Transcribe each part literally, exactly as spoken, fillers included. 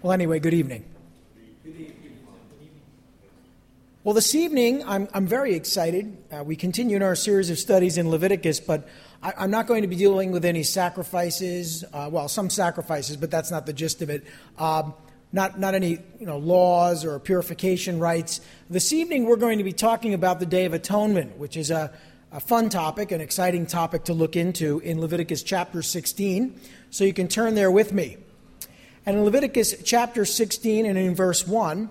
Well, anyway, good evening. Well, this evening, I'm I'm very excited. Uh, we continue in our series of studies in Leviticus, but I, I'm not going to be dealing with any sacrifices. Uh, well, some sacrifices, but that's not the gist of it. Um, not not any you know laws or purification rites. This evening, we're going to be talking about the Day of Atonement, which is a, a fun topic, an exciting topic to look into in Leviticus chapter sixteen. So you can turn there with me. And in Leviticus chapter sixteen and in verse one,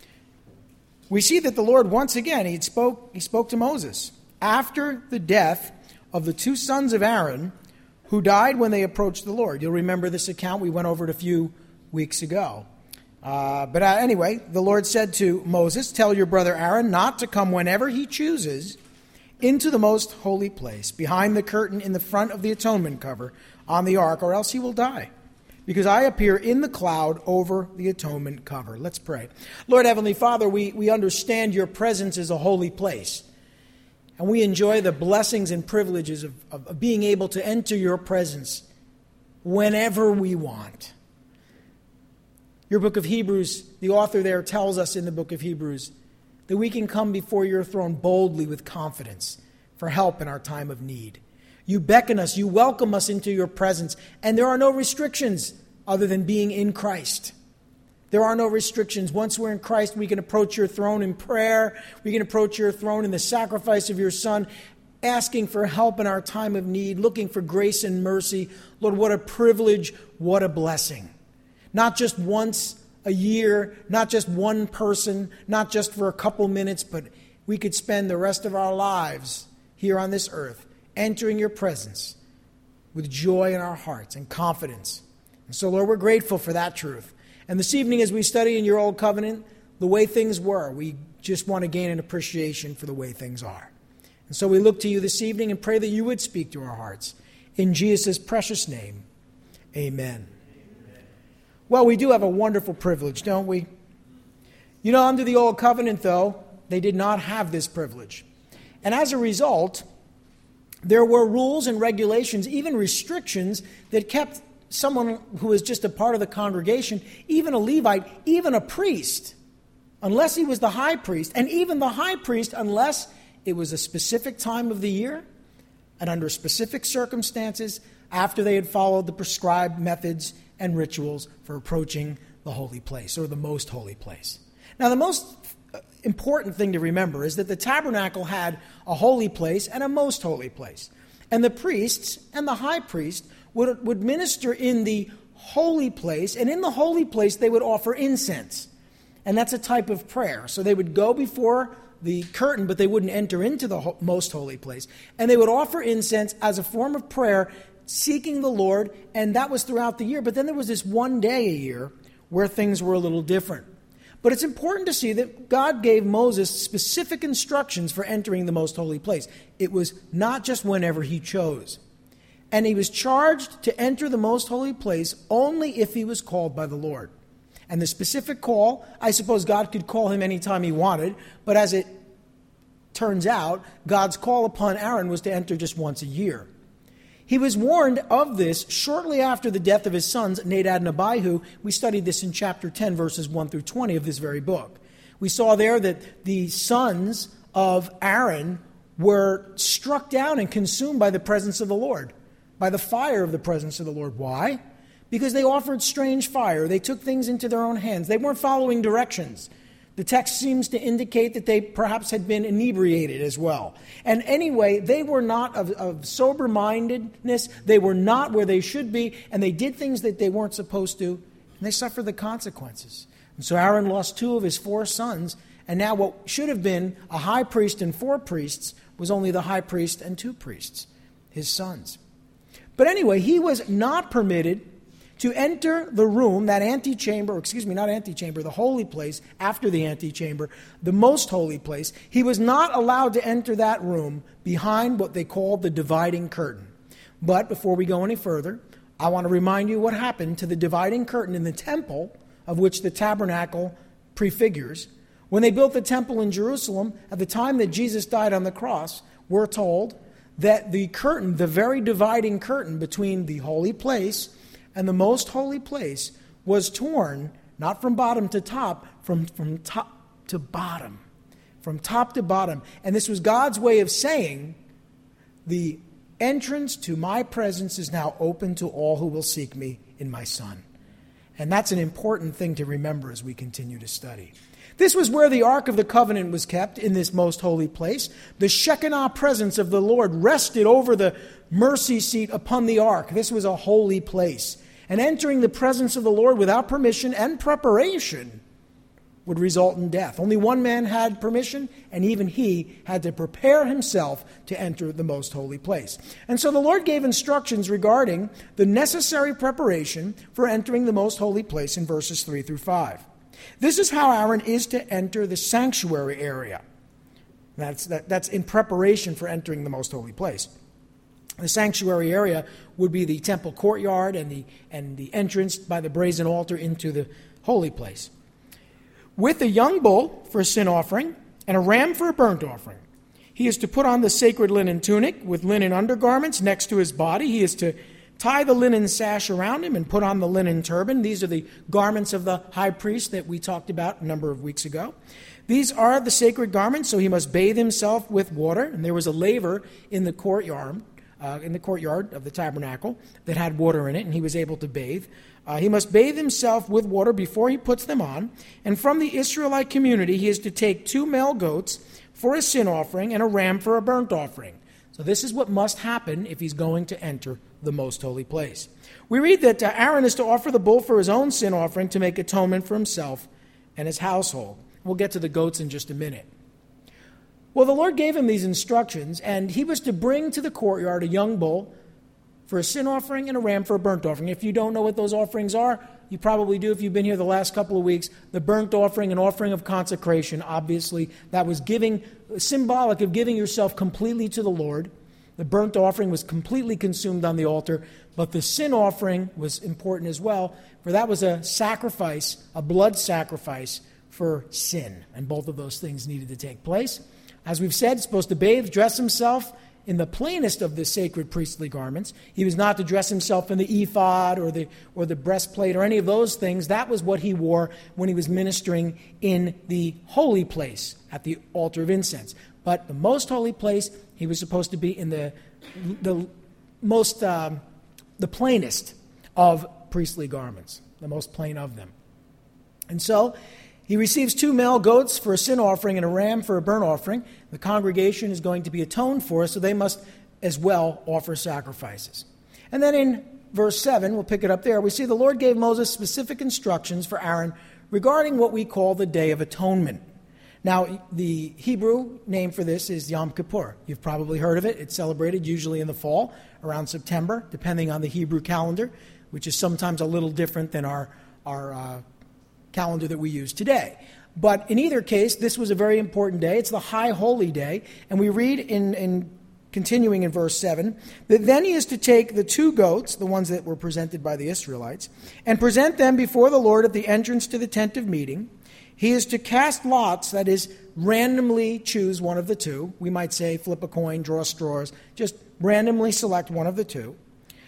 we see that the Lord, once again, he spoke, he spoke to Moses after the death of the two sons of Aaron who died when they approached the Lord. You'll remember this account. We went over it a few weeks ago. Uh, but uh, anyway, the Lord said to Moses, "Tell your brother Aaron not to come whenever he chooses into the most holy place, behind the curtain in the front of the atonement cover on the ark, or else he will die. Because I appear in the cloud over the atonement cover." Let's pray. Lord Heavenly Father, we, we understand your presence is a holy place. And we enjoy the blessings and privileges of, of, of being able to enter your presence whenever we want. Your book of Hebrews, the author there tells us in the book of Hebrews that we can come before your throne boldly with confidence for help in our time of need. You beckon us, you welcome us into your presence, and there are no restrictions other than being in Christ. There are no restrictions. Once we're in Christ, we can approach your throne in prayer. We can approach your throne in the sacrifice of your Son, asking for help in our time of need, looking for grace and mercy. Lord, what a privilege, what a blessing. Not just once a year, not just one person, not just for a couple minutes, but we could spend the rest of our lives here on this earth entering your presence with joy in our hearts and confidence. And so, Lord, we're grateful for that truth. And this evening, as we study in your Old Covenant, the way things were, we just want to gain an appreciation for the way things are. And so we look to you this evening and pray that you would speak to our hearts. In Jesus' precious name, amen. Amen. Well, we do have a wonderful privilege, don't we? You know, under the Old Covenant, though, they did not have this privilege. And as a result, there were rules and regulations, even restrictions, that kept someone who was just a part of the congregation, even a Levite, even a priest, unless he was the high priest, and even the high priest, unless it was a specific time of the year and under specific circumstances after they had followed the prescribed methods and rituals for approaching the holy place or the most holy place. Now, the most important thing to remember is that the tabernacle had a holy place and a most holy place. And the priests and the high priest would, would minister in the holy place, and in the holy place they would offer incense. And that's a type of prayer. So they would go before the curtain, but they wouldn't enter into the ho- most holy place. And they would offer incense as a form of prayer, seeking the Lord, and that was throughout the year. But then there was this one day a year where things were a little different. But it's important to see that God gave Moses specific instructions for entering the most holy place. It was not just whenever he chose. And he was charged to enter the most holy place only if he was called by the Lord. And the specific call, I suppose God could call him anytime he wanted, but as it turns out, God's call upon Aaron was to enter just once a year. He was warned of this shortly after the death of his sons, Nadab and Abihu. We studied this in chapter ten, verses one through twenty of this very book. We saw there that the sons of Aaron were struck down and consumed by the presence of the Lord, by the fire of the presence of the Lord. Why? Because they offered strange fire. They took things into their own hands. They weren't following directions. The text seems to indicate that they perhaps had been inebriated as well. And anyway, they were not of, of sober-mindedness. They were not where they should be, and they did things that they weren't supposed to, and they suffered the consequences. And so Aaron lost two of his four sons, and now what should have been a high priest and four priests was only the high priest and two priests, his sons. But anyway, he was not permitted to enter the room, that antechamber, excuse me, not antechamber, the holy place after the antechamber, the most holy place. He was not allowed to enter that room behind what they called the dividing curtain. But before we go any further, I want to remind you what happened to the dividing curtain in the temple, of which the tabernacle prefigures. When they built the temple in Jerusalem, at the time that Jesus died on the cross, we're told that the curtain, the very dividing curtain between the holy place and the most holy place, was torn Not from bottom to top, from, from top to bottom. From top to bottom. And this was God's way of saying, the entrance to my presence is now open to all who will seek me in my Son. And that's an important thing to remember as we continue to study. This was where the Ark of the Covenant was kept, in this most holy place. The Shekinah presence of the Lord rested over the mercy seat upon the Ark. This was a holy place. And entering the presence of the Lord without permission and preparation would result in death. Only one man had permission, and even he had to prepare himself to enter the most holy place. And so the Lord gave instructions regarding the necessary preparation for entering the most holy place in verses three through five. This is how Aaron is to enter the sanctuary area. That's, that, that's in preparation for entering the most holy place. The sanctuary area would be the temple courtyard and the, and the entrance by the brazen altar into the holy place. With a young bull for a sin offering and a ram for a burnt offering. He is to put on the sacred linen tunic with linen undergarments next to his body. He is to tie the linen sash around him and put on the linen turban. These are the garments of the high priest that we talked about a number of weeks ago. These are the sacred garments, so he must bathe himself with water. And there was a laver in the courtyard, uh, in the courtyard of the tabernacle that had water in it, and he was able to bathe. Uh, he must bathe himself with water before he puts them on. And from the Israelite community, he is to take two male goats for a sin offering and a ram for a burnt offering. So this is what must happen if he's going to enter the most holy place. We read that uh, Aaron is to offer the bull for his own sin offering to make atonement for himself and his household. We'll get to the goats in just a minute. Well, the Lord gave him these instructions, and he was to bring to the courtyard a young bull for a sin offering and a ram for a burnt offering. If you don't know what those offerings are, you probably do if you've been here the last couple of weeks. The burnt offering, an offering of consecration, obviously, that was giving, symbolic of giving yourself completely to the Lord. The burnt offering was completely consumed on the altar, but the sin offering was important as well, for that was a sacrifice, a blood sacrifice for sin, and both of those things needed to take place. As we've said, supposed to bathe, dress himself in the plainest of the sacred priestly garments. He was not to dress himself in the ephod or the or the breastplate or any of those things. That was what he wore when he was ministering in the holy place at the altar of incense. But the most holy place, he was supposed to be in the the most um, the plainest of priestly garments, the most plain of them. And so he receives two male goats for a sin offering and a ram for a burnt offering. The congregation is going to be atoned for, so they must as well offer sacrifices. And then in verse seven, we'll pick it up there, we see the Lord gave Moses specific instructions for Aaron regarding what we call the Day of Atonement. Now, the Hebrew name for this is Yom Kippur. You've probably heard of it. It's celebrated usually in the fall, around September, depending on the Hebrew calendar, which is sometimes a little different than our, our uh, calendar that we use today. But in either case, this was a very important day. It's the high holy day. And we read in, in continuing in verse seven, that then he is to take the two goats, the ones that were presented by the Israelites, and present them before the Lord at the entrance to the tent of meeting. He is to cast lots, that is, randomly choose one of the two. We might say flip a coin, draw straws, just randomly select one of the two.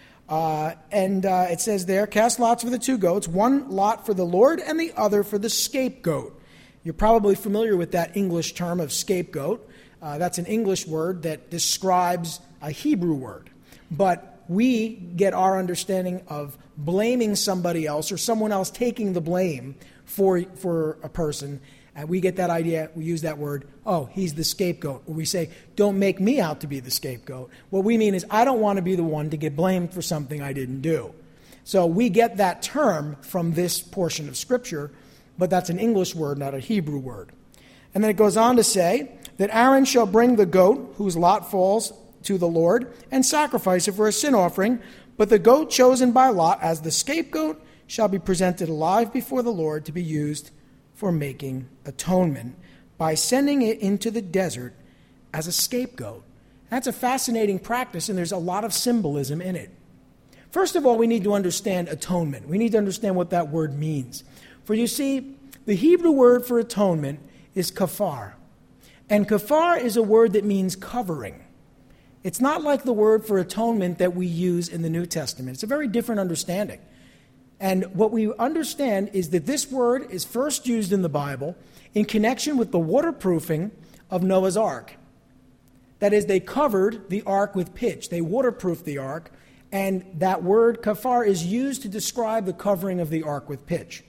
Uh, and uh, it says there, cast lots for the two goats, one lot for the Lord and the other for the scapegoat. You're probably familiar with that English term of scapegoat. Uh, that's an English word that describes a Hebrew word. But we get our understanding of blaming somebody else or someone else taking the blame for, for a person. And we get that idea, we use that word, oh, he's the scapegoat. Or we say, don't make me out to be the scapegoat. What we mean is, I don't want to be the one to get blamed for something I didn't do. So we get that term from this portion of Scripture, but that's an English word, not a Hebrew word. And then it goes on to say that Aaron shall bring the goat whose lot falls to the Lord and sacrifice it for a sin offering, but the goat chosen by lot as the scapegoat shall be presented alive before the Lord to be used for making atonement by sending it into the desert as a scapegoat. That's a fascinating practice, and there's a lot of symbolism in it. First of all, we need to understand atonement. We need to understand what that word means. For you see, the Hebrew word for atonement is kafar. And kafar is a word that means covering. It's not like the word for atonement that we use in the New Testament. It's a very different understanding. And what we understand is that this word is first used in the Bible in connection with the waterproofing of Noah's Ark. That is, they covered the ark with pitch. They waterproofed the ark, and that word kafar is used to describe the covering of the ark with pitch.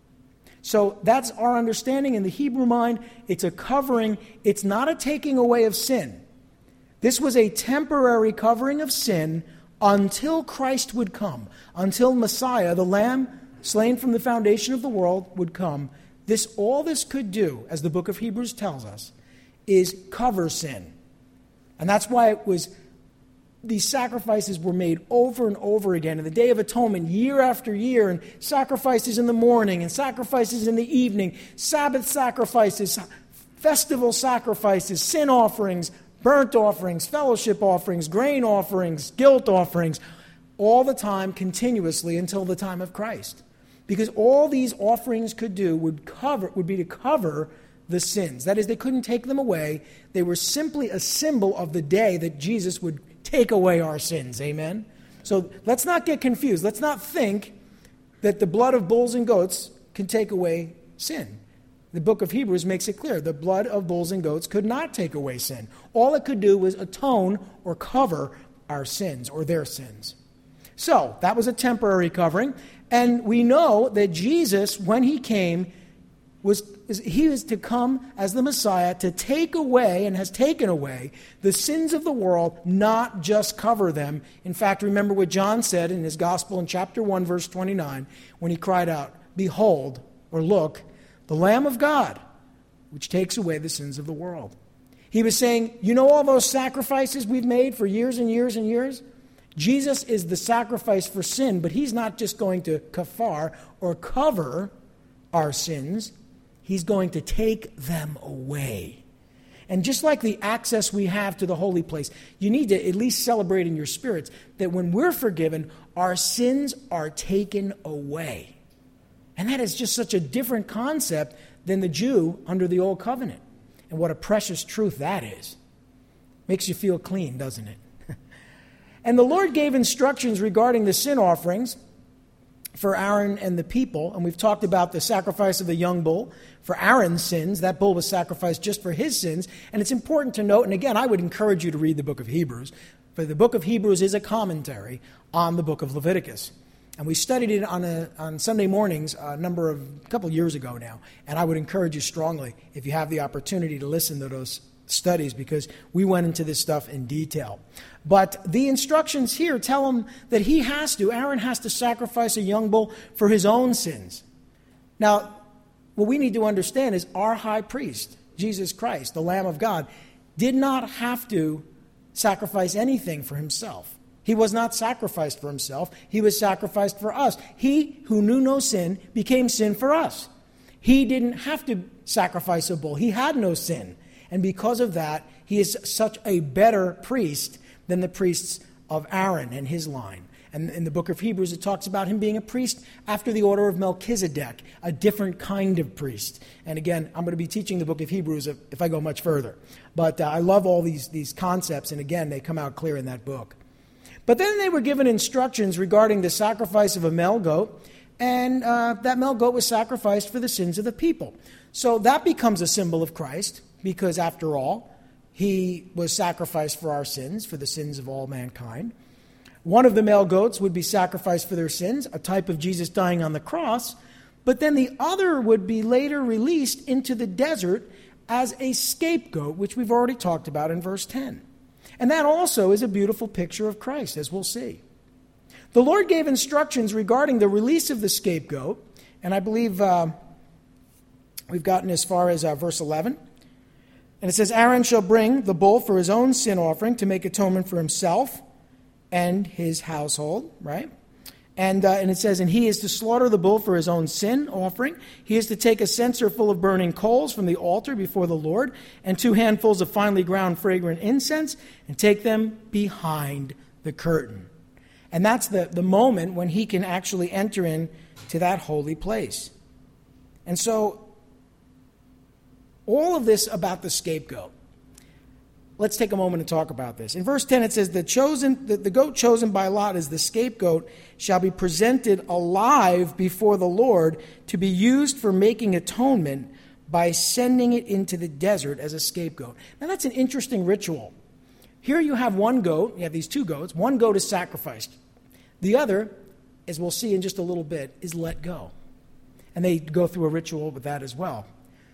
So that's our understanding in the Hebrew mind. It's a covering. It's not a taking away of sin. This was a temporary covering of sin until Christ would come, until Messiah, the Lamb slain from the foundation of the world, would come. This, all this could do, as the book of Hebrews tells us, is cover sin. And that's why it was, these sacrifices were made over and over again. In the Day of Atonement, year after year, and sacrifices in the morning, and sacrifices in the evening, Sabbath sacrifices, festival sacrifices, sin offerings, burnt offerings, fellowship offerings, grain offerings, guilt offerings, all the time, continuously, until the time of Christ. Because all these offerings could do would cover, would be to cover the sins. That is, they couldn't take them away. They were simply a symbol of the day that Jesus would take away our sins. Amen? So let's not get confused. Let's not think that the blood of bulls and goats can take away sin. The book of Hebrews makes it clear. The blood of bulls and goats could not take away sin. All it could do was atone or cover our sins or their sins. So that was a temporary covering. And we know that Jesus, when he came, was he was to come as the Messiah to take away and has taken away the sins of the world, not just cover them. In fact, remember what John said in his gospel in chapter one, verse twenty-nine, when he cried out, "Behold," or look, "the Lamb of God, which takes away the sins of the world." He was saying, you know all those sacrifices we've made for years and years and years? Jesus is the sacrifice for sin, but he's not just going to kafar or cover our sins. He's going to take them away. And just like the access we have to the holy place, you need to at least celebrate in your spirits that when we're forgiven, our sins are taken away. And that is just such a different concept than the Jew under the old covenant. And what a precious truth that is. Makes you feel clean, doesn't it? And the Lord gave instructions regarding the sin offerings for Aaron and the people. And we've talked about the sacrifice of the young bull for Aaron's sins. That bull was sacrificed just for his sins. And it's important to note, and again, I would encourage you to read the book of Hebrews. For the book of Hebrews is a commentary on the book of Leviticus. And we studied it on a, on Sunday mornings a number of, a couple years ago now. And I would encourage you strongly, if you have the opportunity, to listen to those studies, because we went into this stuff in detail. But the instructions here tell him that he has to, Aaron has to sacrifice a young bull for his own sins. Now, what we need to understand is our high priest, Jesus Christ, the Lamb of God, did not have to sacrifice anything for himself. He was not sacrificed for himself. He was sacrificed for us. He who knew no sin became sin for us. He didn't have to sacrifice a bull. He had no sin. And because of that, he is such a better priest than the priests of Aaron and his line. And in the book of Hebrews, it talks about him being a priest after the order of Melchizedek, a different kind of priest. And again, I'm going to be teaching the book of Hebrews if, if I go much further. But uh, I love all these, these concepts, and again, they come out clear in that book. But then they were given instructions regarding the sacrifice of a male goat, and uh, that male goat was sacrificed for the sins of the people. So that becomes a symbol of Christ, because after all, he was sacrificed for our sins, for the sins of all mankind. One of the male goats would be sacrificed for their sins, a type of Jesus dying on the cross, but then the other would be later released into the desert as a scapegoat, which we've already talked about in verse ten. And that also is a beautiful picture of Christ, as we'll see. The Lord gave instructions regarding the release of the scapegoat, and I believe uh, we've gotten as far as uh, verse eleven. And it says, Aaron shall bring the bull for his own sin offering to make atonement for himself and his household, right? And, uh, and it says, and he is to slaughter the bull for his own sin offering. He is to take a censer full of burning coals from the altar before the Lord, and two handfuls of finely ground fragrant incense, and take them behind the curtain. And that's the, the moment when he can actually enter in to that holy place. And so, all of this about the scapegoat. let's take a moment to talk about this. In verse ten it says, the chosen, the, the goat chosen by Lot as the scapegoat shall be presented alive before the Lord to be used for making atonement by sending it into the desert as a scapegoat. Now that's an interesting ritual. Here you have one goat, you have these two goats, one goat is sacrificed. The other, as we'll see in just a little bit, is let go. And they go through a ritual with that as well.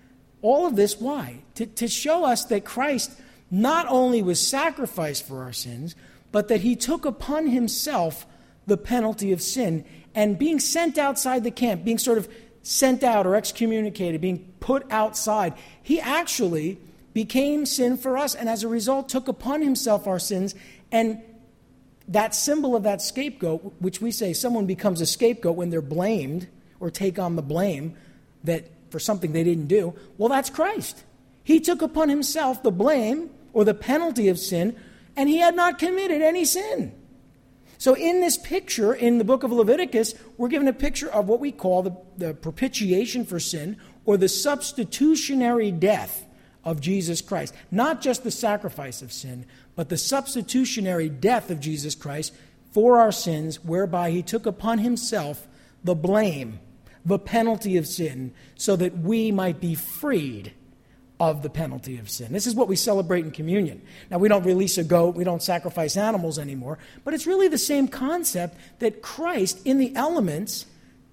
All of this, why? To, to show us that Christ not only was sacrificed for our sins, but that he took upon himself the penalty of sin, and being sent outside the camp, being sort of sent out or excommunicated, being put outside, he actually became sin for us, and as a result took upon himself our sins. And that symbol of that scapegoat, which we say someone becomes a scapegoat when they're blamed or take on the blame that for something they didn't do, well, that's Christ. He took upon himself the blame or the penalty of sin, and he had not committed any sin. So in this picture, in the book of Leviticus, we're given a picture of what we call the, the propitiation for sin, or the substitutionary death of Jesus Christ. Not just the sacrifice of sin, but the substitutionary death of Jesus Christ for our sins, whereby he took upon himself the blame, the penalty of sin, so that we might be freed of the penalty of sin. This is what we celebrate in communion. Now, we don't release a goat, we don't sacrifice animals anymore, but it's really the same concept that Christ, in the elements,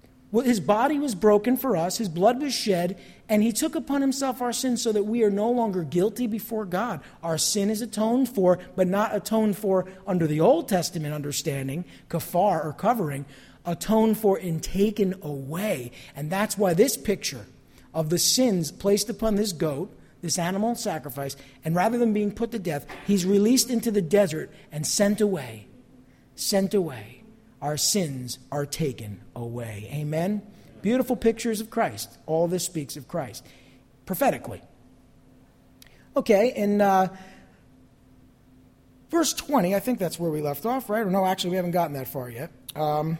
his body was broken for us, his blood was shed, and he took upon himself our sins so that we are no longer guilty before God. Our sin is atoned for, but not atoned for under the Old Testament understanding, kafar or covering, atoned for and taken away. And that's why this picture of the sins placed upon this goat, this animal sacrifice, and rather than being put to death, he's released into the desert and sent away. Sent away. Our sins are taken away. Amen? Beautiful pictures of Christ. All this speaks of Christ. Prophetically. Okay, in uh, verse twenty, I think that's where we left off, right? Or no, actually, we haven't gotten that far yet. Um,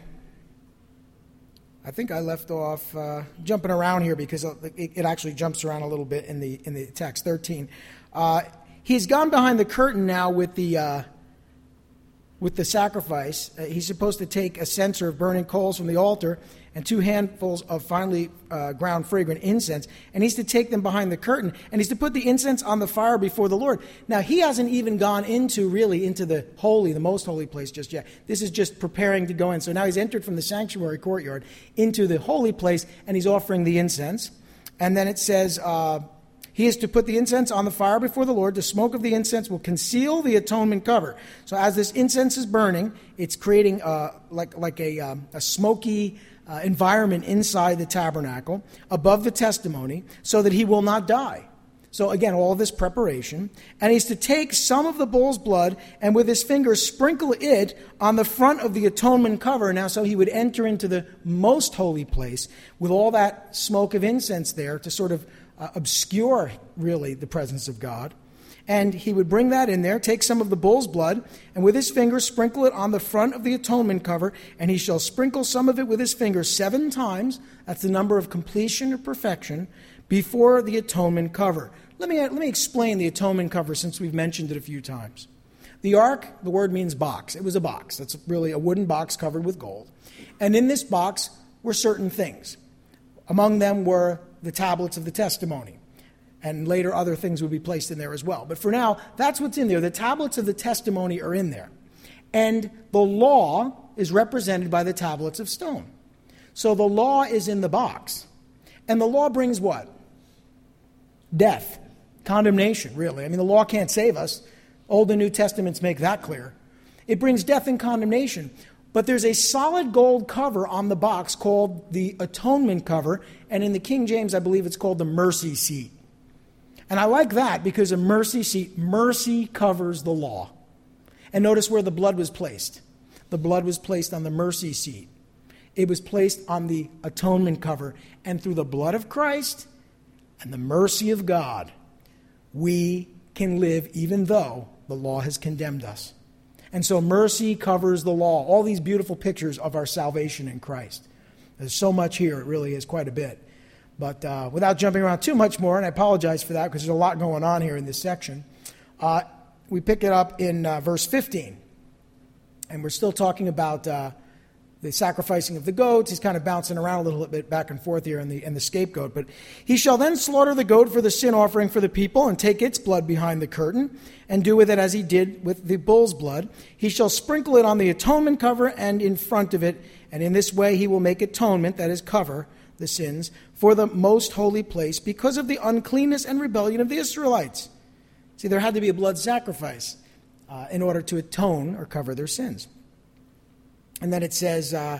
I think I left off uh, jumping around here because it, it actually jumps around a little bit in the in the text. thirteen. Uh, he's gone behind the curtain now with the uh, with the sacrifice. Uh, he's supposed to take a censer of burning coals from the altar and two handfuls of finely uh, ground fragrant incense, and he's to take them behind the curtain, and he's to put the incense on the fire before the Lord. Now, he hasn't even gone into, really, into the holy, the most holy place just yet. This is just preparing to go in. So now he's entered from the sanctuary courtyard into the holy place, and he's offering the incense. And then it says, uh, he is to put the incense on the fire before the Lord. The smoke of the incense will conceal the atonement cover. So as this incense is burning, it's creating uh, like, like a, um, a smoky Uh, environment inside the tabernacle, above the testimony, so that he will not die. So again, all of this preparation. And he's to take some of the bull's blood and with his fingers sprinkle it on the front of the atonement cover. Now, so he would enter into the most holy place with all that smoke of incense there to sort of uh, obscure, really, the presence of God. And he would bring that in there, take some of the bull's blood, and with his finger sprinkle it on the front of the atonement cover, and he shall sprinkle some of it with his finger seven times, that's the number of completion or perfection, before the atonement cover. Let me, let me explain the atonement cover since we've mentioned it a few times. The ark, the word means box. It was a box. That's really a wooden box covered with gold. And in this box were certain things. Among them were the tablets of the testimony. And later other things would be placed in there as well. But for now, that's what's in there. The tablets of the testimony are in there. And the law is represented by the tablets of stone. So the law is in the box. And the law brings what? Death. Condemnation, really. I mean, the law can't save us. Old and New Testaments make that clear. It brings death and condemnation. But there's a solid gold cover on the box called the atonement cover. And in the King James, I believe it's called the mercy seat. And I like that because a mercy seat, mercy covers the law. And notice where the blood was placed. The blood was placed on the mercy seat. It was placed on the atonement cover. And through the blood of Christ and the mercy of God, we can live even though the law has condemned us. And so mercy covers the law. All these beautiful pictures of our salvation in Christ. There's so much here. It really is quite a bit. But uh, without jumping around too much more, and I apologize for that because there's a lot going on here in this section, uh, we pick it up in uh, verse fifteen. And we're still talking about uh, the sacrificing of the goats. He's kind of bouncing around a little bit back and forth here in the, in the scapegoat. But he shall then slaughter the goat for the sin offering for the people and take its blood behind the curtain and do with it as he did with the bull's blood. He shall sprinkle it on the atonement cover and in front of it. And in this way he will make atonement, that is, cover the sins, for the most holy place because of the uncleanness and rebellion of the Israelites. See, there had to be a blood sacrifice uh, in order to atone or cover their sins. And then it says, uh,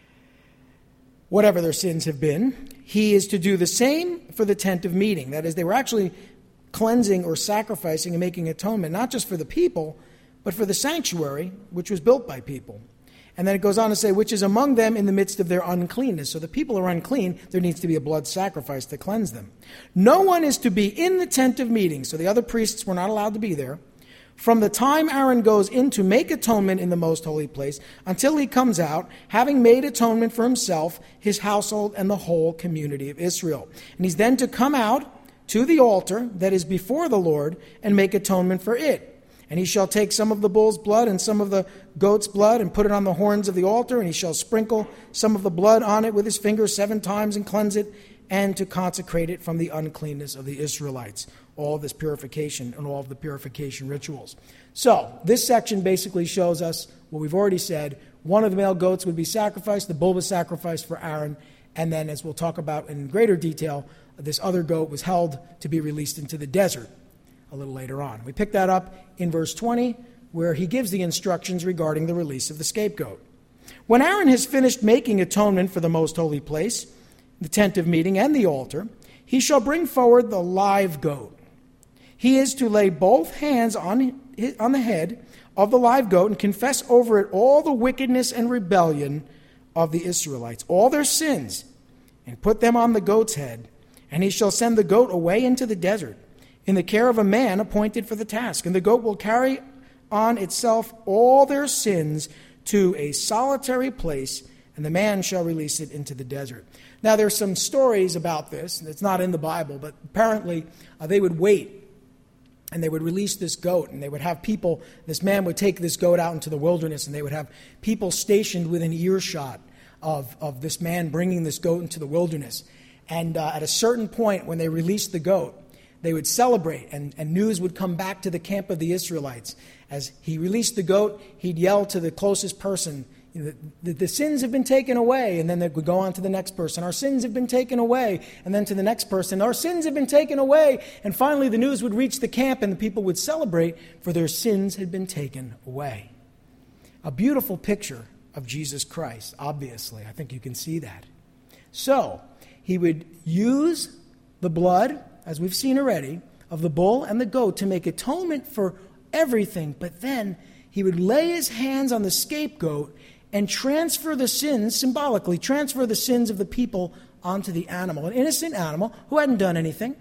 whatever their sins have been, he is to do the same for the tent of meeting. That is, they were actually cleansing or sacrificing and making atonement, not just for the people, but for the sanctuary, which was built by people. And then it goes on to say, which is among them in the midst of their uncleanness. So the people are unclean, there needs to be a blood sacrifice to cleanse them. No one is to be in the tent of meeting. So the other priests were not allowed to be there. From the time Aaron goes in to make atonement in the most holy place until he comes out, having made atonement for himself, his household, and the whole community of Israel. And he's then to come out to the altar that is before the Lord and make atonement for it. And he shall take some of the bull's blood and some of the goat's blood and put it on the horns of the altar, and he shall sprinkle some of the blood on it with his finger seven times and cleanse it, and to consecrate it from the uncleanness of the Israelites. All this purification and all of the purification rituals. So, this section basically shows us what we've already said. One of the male goats would be sacrificed, the bull was sacrificed for Aaron, and then, as we'll talk about in greater detail, this other goat was held to be released into the desert a little later on. We pick that up in verse twenty, where he gives the instructions regarding the release of the scapegoat. When Aaron has finished making atonement for the most holy place, the tent of meeting and the altar, he shall bring forward the live goat. He is to lay both hands on, his, on the head of the live goat and confess over it all the wickedness and rebellion of the Israelites, all their sins, and put them on the goat's head. And he shall send the goat away into the desert in the care of a man appointed for the task. And the goat will carry on itself all their sins to a solitary place, and the man shall release it into the desert. Now, there's some stories about this, and it's not in the Bible, but apparently uh, they would wait, and they would release this goat, and they would have people, this man would take this goat out into the wilderness, and they would have people stationed within earshot of, of this man bringing this goat into the wilderness. And uh, at a certain point, when they released the goat, they would celebrate, and, and news would come back to the camp of the Israelites. As he released the goat, he'd yell to the closest person, The, the, the sins have been taken away, and then they would go on to the next person. Our sins have been taken away, and then to the next person. Our sins have been taken away, and finally the news would reach the camp, and the people would celebrate, for their sins had been taken away. A beautiful picture of Jesus Christ, obviously. I think you can see that. So, he would use the blood, as we've seen already, of the bull and the goat to make atonement for everything, but then he would lay his hands on the scapegoat and transfer the sins, symbolically, transfer the sins of the people onto the animal. An innocent animal who hadn't done anything.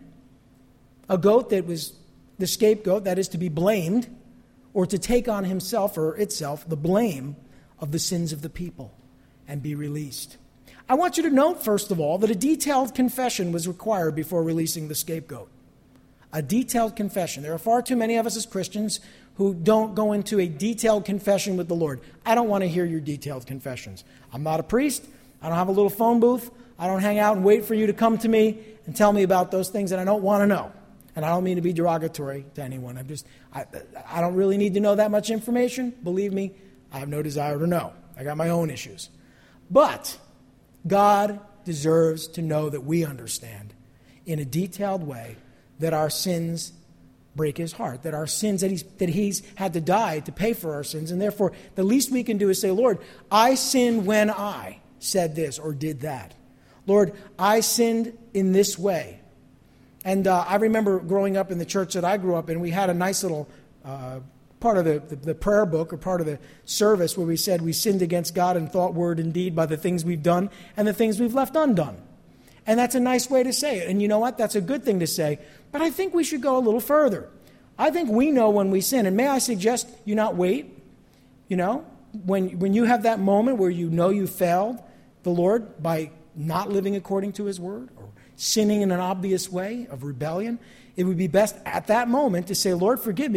A goat that was the scapegoat, that is to be blamed, or to take on himself or itself the blame of the sins of the people and be released. I want you to note, first of all, that a detailed confession was required before releasing the scapegoat. A detailed confession. There are far too many of us as Christians who don't go into a detailed confession with the Lord. I don't want to hear your detailed confessions. I'm not a priest. I don't have a little phone booth. I don't hang out and wait for you to come to me and tell me about those things that I don't want to know. And I don't mean to be derogatory to anyone. I'm just, I, I don't really need to know that much information. Believe me, I have no desire to know. I got my own issues. But God deserves to know that we understand in a detailed way that our sins break his heart, that our sins, that he's, that he's had to die to pay for our sins, and therefore the least we can do is say, Lord, I sinned when I said this or did that. Lord, I sinned in this way. And uh, I remember growing up in the church that I grew up in, we had a nice little uh, part of the, the, the prayer book or part of the service where we said we sinned against God in thought, word, and deed by the things we've done and the things we've left undone. And that's a nice way to say it. And you know what? That's a good thing to say. But I think we should go a little further. I think we know when we sin. And may I suggest you not wait? You know, when, when you have that moment where you know you failed the Lord by not living according to his word or sinning in an obvious way of rebellion, it would be best at that moment to say, Lord, forgive me.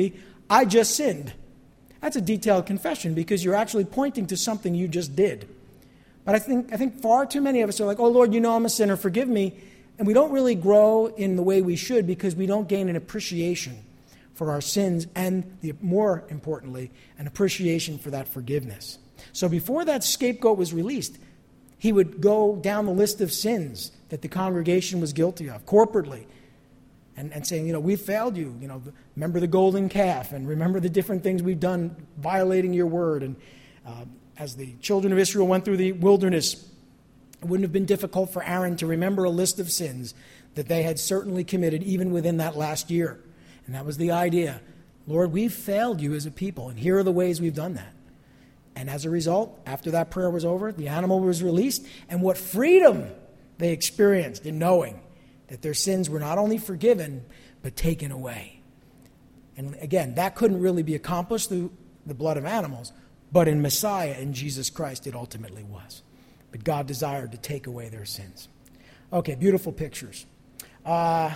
I just sinned. That's a detailed confession because you're actually pointing to something you just did. But I think I think far too many of us are like, oh, Lord, you know I'm a sinner, forgive me. And we don't really grow in the way we should because we don't gain an appreciation for our sins and, the, more importantly, an appreciation for that forgiveness. So before that scapegoat was released, he would go down the list of sins that the congregation was guilty of corporately and, and saying, you know, we failed you. You know, remember the golden calf and remember the different things we've done violating your word. And uh, as the children of Israel went through the wilderness, it wouldn't have been difficult for Aaron to remember a list of sins that they had certainly committed even within that last year. And that was the idea. Lord, we've failed you as a people, and here are the ways we've done that. And as a result, after that prayer was over, the animal was released, and what freedom they experienced in knowing that their sins were not only forgiven, but taken away. And again, that couldn't really be accomplished through the blood of animals, but in Messiah, in Jesus Christ, it ultimately was. But God desired to take away their sins. Okay, beautiful pictures. Uh,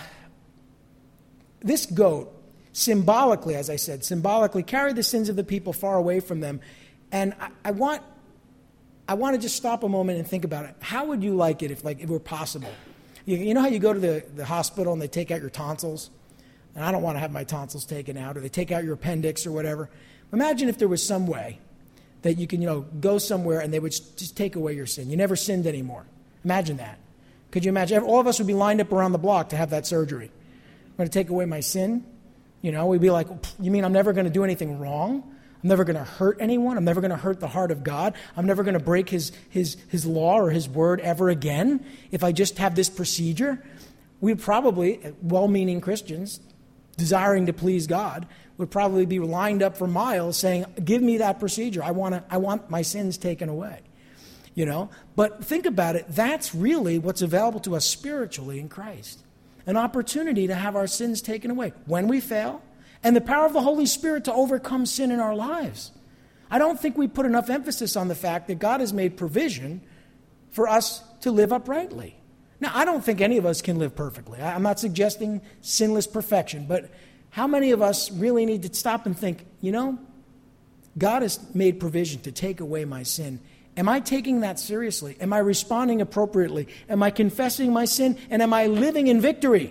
this goat, symbolically, as I said, symbolically carried the sins of the people far away from them. And I, I want I want to just stop a moment and think about it. How would you like it if, like, if it were possible? You, you know how you go to the, the hospital and they take out your tonsils? And I don't want to have my tonsils taken out, or they take out your appendix or whatever. Imagine if there was some way that you can, you know, go somewhere and they would just take away your sin. You never sinned anymore. Imagine that. Could you imagine? All of us would be lined up around the block to have that surgery. I'm going to take away my sin. You know, we'd be like, you mean I'm never going to do anything wrong? I'm never going to hurt anyone. I'm never going to hurt the heart of God. I'm never going to break his, his, his law or his word ever again if I just have this procedure. We'd probably, well-meaning Christians, desiring to please God, would probably be lined up for miles saying, give me that procedure. I want to, I want my sins taken away. You know, but think about it. That's really what's available to us spiritually in Christ. An opportunity to have our sins taken away when we fail, and the power of the Holy Spirit to overcome sin in our lives. I don't think we put enough emphasis on the fact that God has made provision for us to live uprightly. Now, I don't think any of us can live perfectly. I'm not suggesting sinless perfection, but how many of us really need to stop and think, you know, God has made provision to take away my sin. Am I taking that seriously? Am I responding appropriately? Am I confessing my sin? And am I living in victory,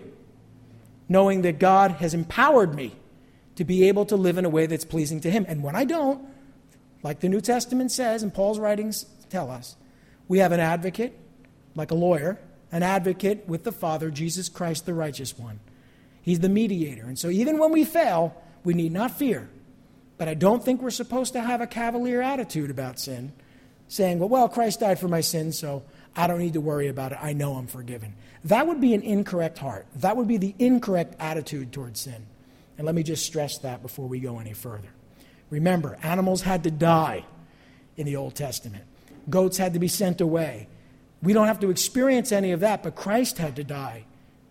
knowing that God has empowered me to be able to live in a way that's pleasing to him? And when I don't, like the New Testament says and Paul's writings tell us, we have an advocate, like a lawyer, an advocate with the Father, Jesus Christ, the righteous one. He's the mediator. And so even when we fail, we need not fear. But I don't think we're supposed to have a cavalier attitude about sin, saying, well, well, Christ died for my sins, so I don't need to worry about it. I know I'm forgiven. That would be an incorrect heart. That would be the incorrect attitude towards sin. And let me just stress that before we go any further. Remember, animals had to die in the Old Testament. Goats had to be sent away. We don't have to experience any of that, but Christ had to die.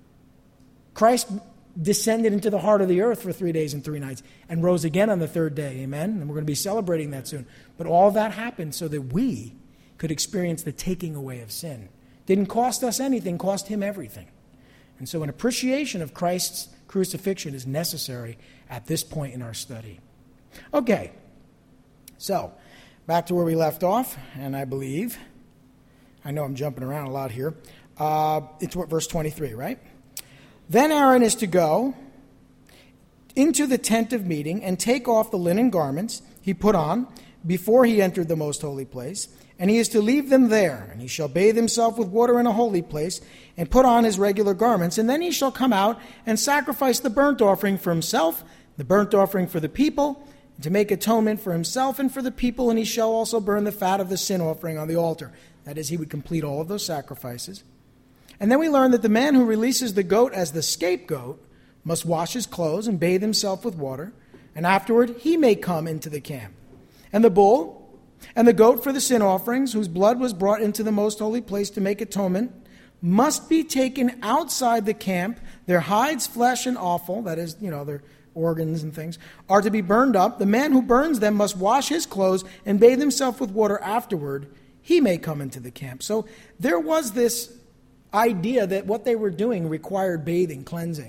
Christ descended into the heart of the earth for three days and three nights and rose again on the third day. Amen? And we're going to be celebrating that soon. But all that happened so that we could experience the taking away of sin. Didn't cost us anything, cost him everything. And so an appreciation of Christ's crucifixion is necessary at this point in our study. Okay, so back to where we left off, and I believe, I know I'm jumping around a lot here, uh, it's what, verse twenty-three, right? Then Aaron is to go into the tent of meeting and take off the linen garments he put on before he entered the most holy place, and he is to leave them there, and he shall bathe himself with water in a holy place, and put on his regular garments, and then he shall come out and sacrifice the burnt offering for himself, the burnt offering for the people, to make atonement for himself and for the people, and he shall also burn the fat of the sin offering on the altar. That is, he would complete all of those sacrifices. And then we learn that the man who releases the goat as the scapegoat must wash his clothes and bathe himself with water, and afterward he may come into the camp. And the bull and the goat for the sin offerings, whose blood was brought into the most holy place to make atonement, must be taken outside the camp. Their hides, flesh, and offal, that is, you know, their organs and things, are to be burned up. The man who burns them must wash his clothes and bathe himself with water afterward. He may come into the camp. So there was this idea that what they were doing required bathing, cleansing,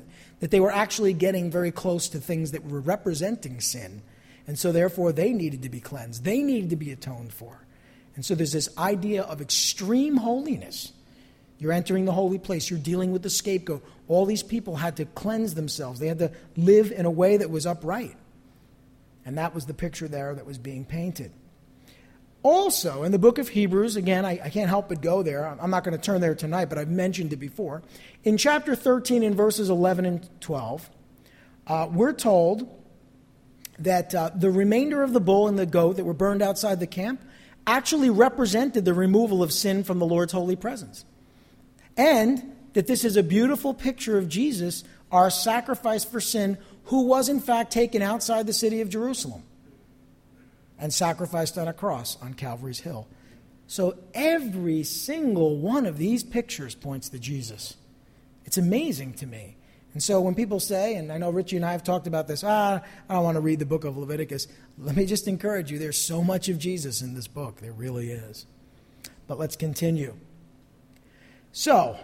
that they were actually getting very close to things that were representing sin. And so therefore they needed to be cleansed. They needed to be atoned for. And so there's this idea of extreme holiness. You're entering the holy place. You're dealing with the scapegoat. All these people had to cleanse themselves. They had to live in a way that was upright. And that was the picture there that was being painted. Also, in the book of Hebrews, again, I, I can't help but go there. I'm not going to turn there tonight, but I've mentioned it before. In chapter thirteen, in verses eleven and twelve, uh, we're told that uh, the remainder of the bull and the goat that were burned outside the camp actually represented the removal of sin from the Lord's holy presence. And that this is a beautiful picture of Jesus, our sacrifice for sin, who was in fact taken outside the city of Jerusalem and sacrificed on a cross on Calvary's Hill. So every single one of these pictures points to Jesus. It's amazing to me. And so when people say, and I know Richie and I have talked about this, ah, I don't want to read the book of Leviticus. Let me just encourage you, there's so much of Jesus in this book. There really is. But let's continue. So,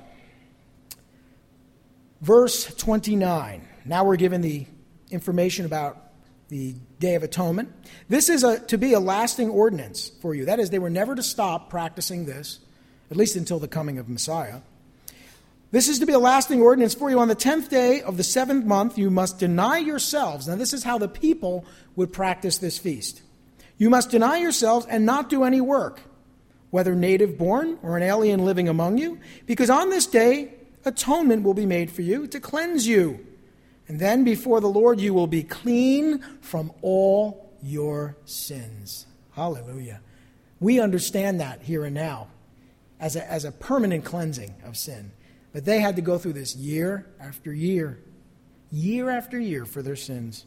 verse twenty-nine. Now we're given the information about the Day of Atonement. This is a, to be a lasting ordinance for you. That is, they were never to stop practicing this, at least until the coming of Messiah. This is to be a lasting ordinance for you. On the tenth day of the seventh month, you must deny yourselves. Now, this is how the people would practice this feast. You must deny yourselves and not do any work, whether native born or an alien living among you, because on this day, atonement will be made for you to cleanse you. And then before the Lord you will be clean from all your sins. Hallelujah. We understand that here and now as a, as a permanent cleansing of sin. But they had to go through this year after year, year after year for their sins.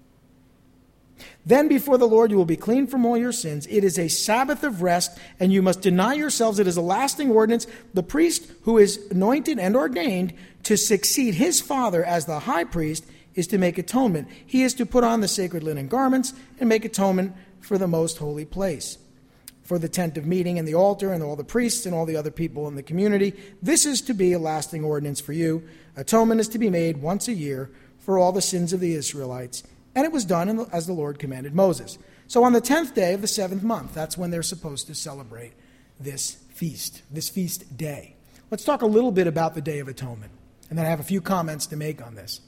Then before the Lord you will be clean from all your sins. It is a Sabbath of rest, and you must deny yourselves. It is a lasting ordinance. The priest who is anointed and ordained to succeed his father as the high priest is to make atonement. He is to put on the sacred linen garments and make atonement for the most holy place, for the tent of meeting and the altar and all the priests and all the other people in the community. This is to be a lasting ordinance for you. Atonement is to be made once a year for all the sins of the Israelites. And it was done as the Lord commanded Moses. So on the tenth day of the seventh month, that's when they're supposed to celebrate this feast, this feast day. Let's talk a little bit about the Day of Atonement. And then I have a few comments to make on this.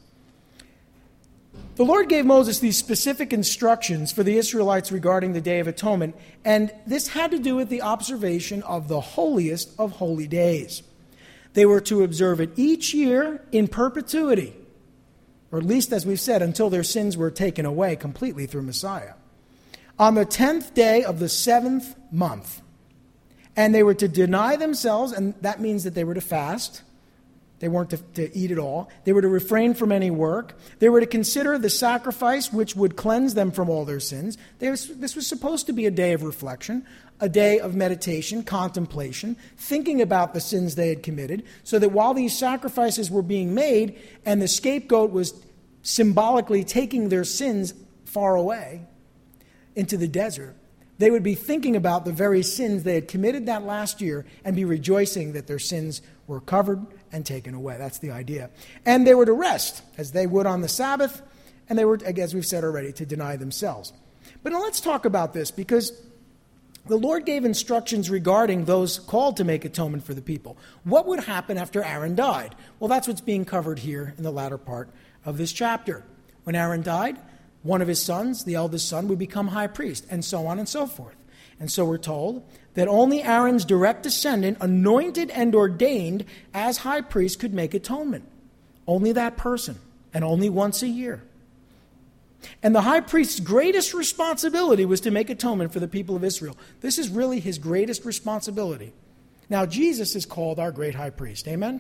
The Lord gave Moses these specific instructions for the Israelites regarding the Day of Atonement, and this had to do with the observation of the holiest of holy days. They were to observe it each year in perpetuity, or at least, as we've said, until their sins were taken away completely through Messiah. On the tenth day of the seventh month, and they were to deny themselves, and that means that they were to fast. They weren't to, to eat at all. They were to refrain from any work. They were to consider the sacrifice which would cleanse them from all their sins. They was, this was supposed to be a day of reflection, a day of meditation, contemplation, thinking about the sins they had committed, so that while these sacrifices were being made and the scapegoat was symbolically taking their sins far away into the desert, they would be thinking about the very sins they had committed that last year and be rejoicing that their sins were covered and taken away. That's the idea. And they were to rest, as they would on the Sabbath, and they were, as we've said already, to deny themselves. But now let's talk about this, because the Lord gave instructions regarding those called to make atonement for the people. What would happen after Aaron died? Well, that's what's being covered here in the latter part of this chapter. When Aaron died, one of his sons, the eldest son, would become high priest, and so on and so forth. And so we're told that only Aaron's direct descendant, anointed and ordained as high priest, could make atonement. Only that person, and only once a year. And the high priest's greatest responsibility was to make atonement for the people of Israel. This is really his greatest responsibility. Now, Jesus is called our great high priest. Amen?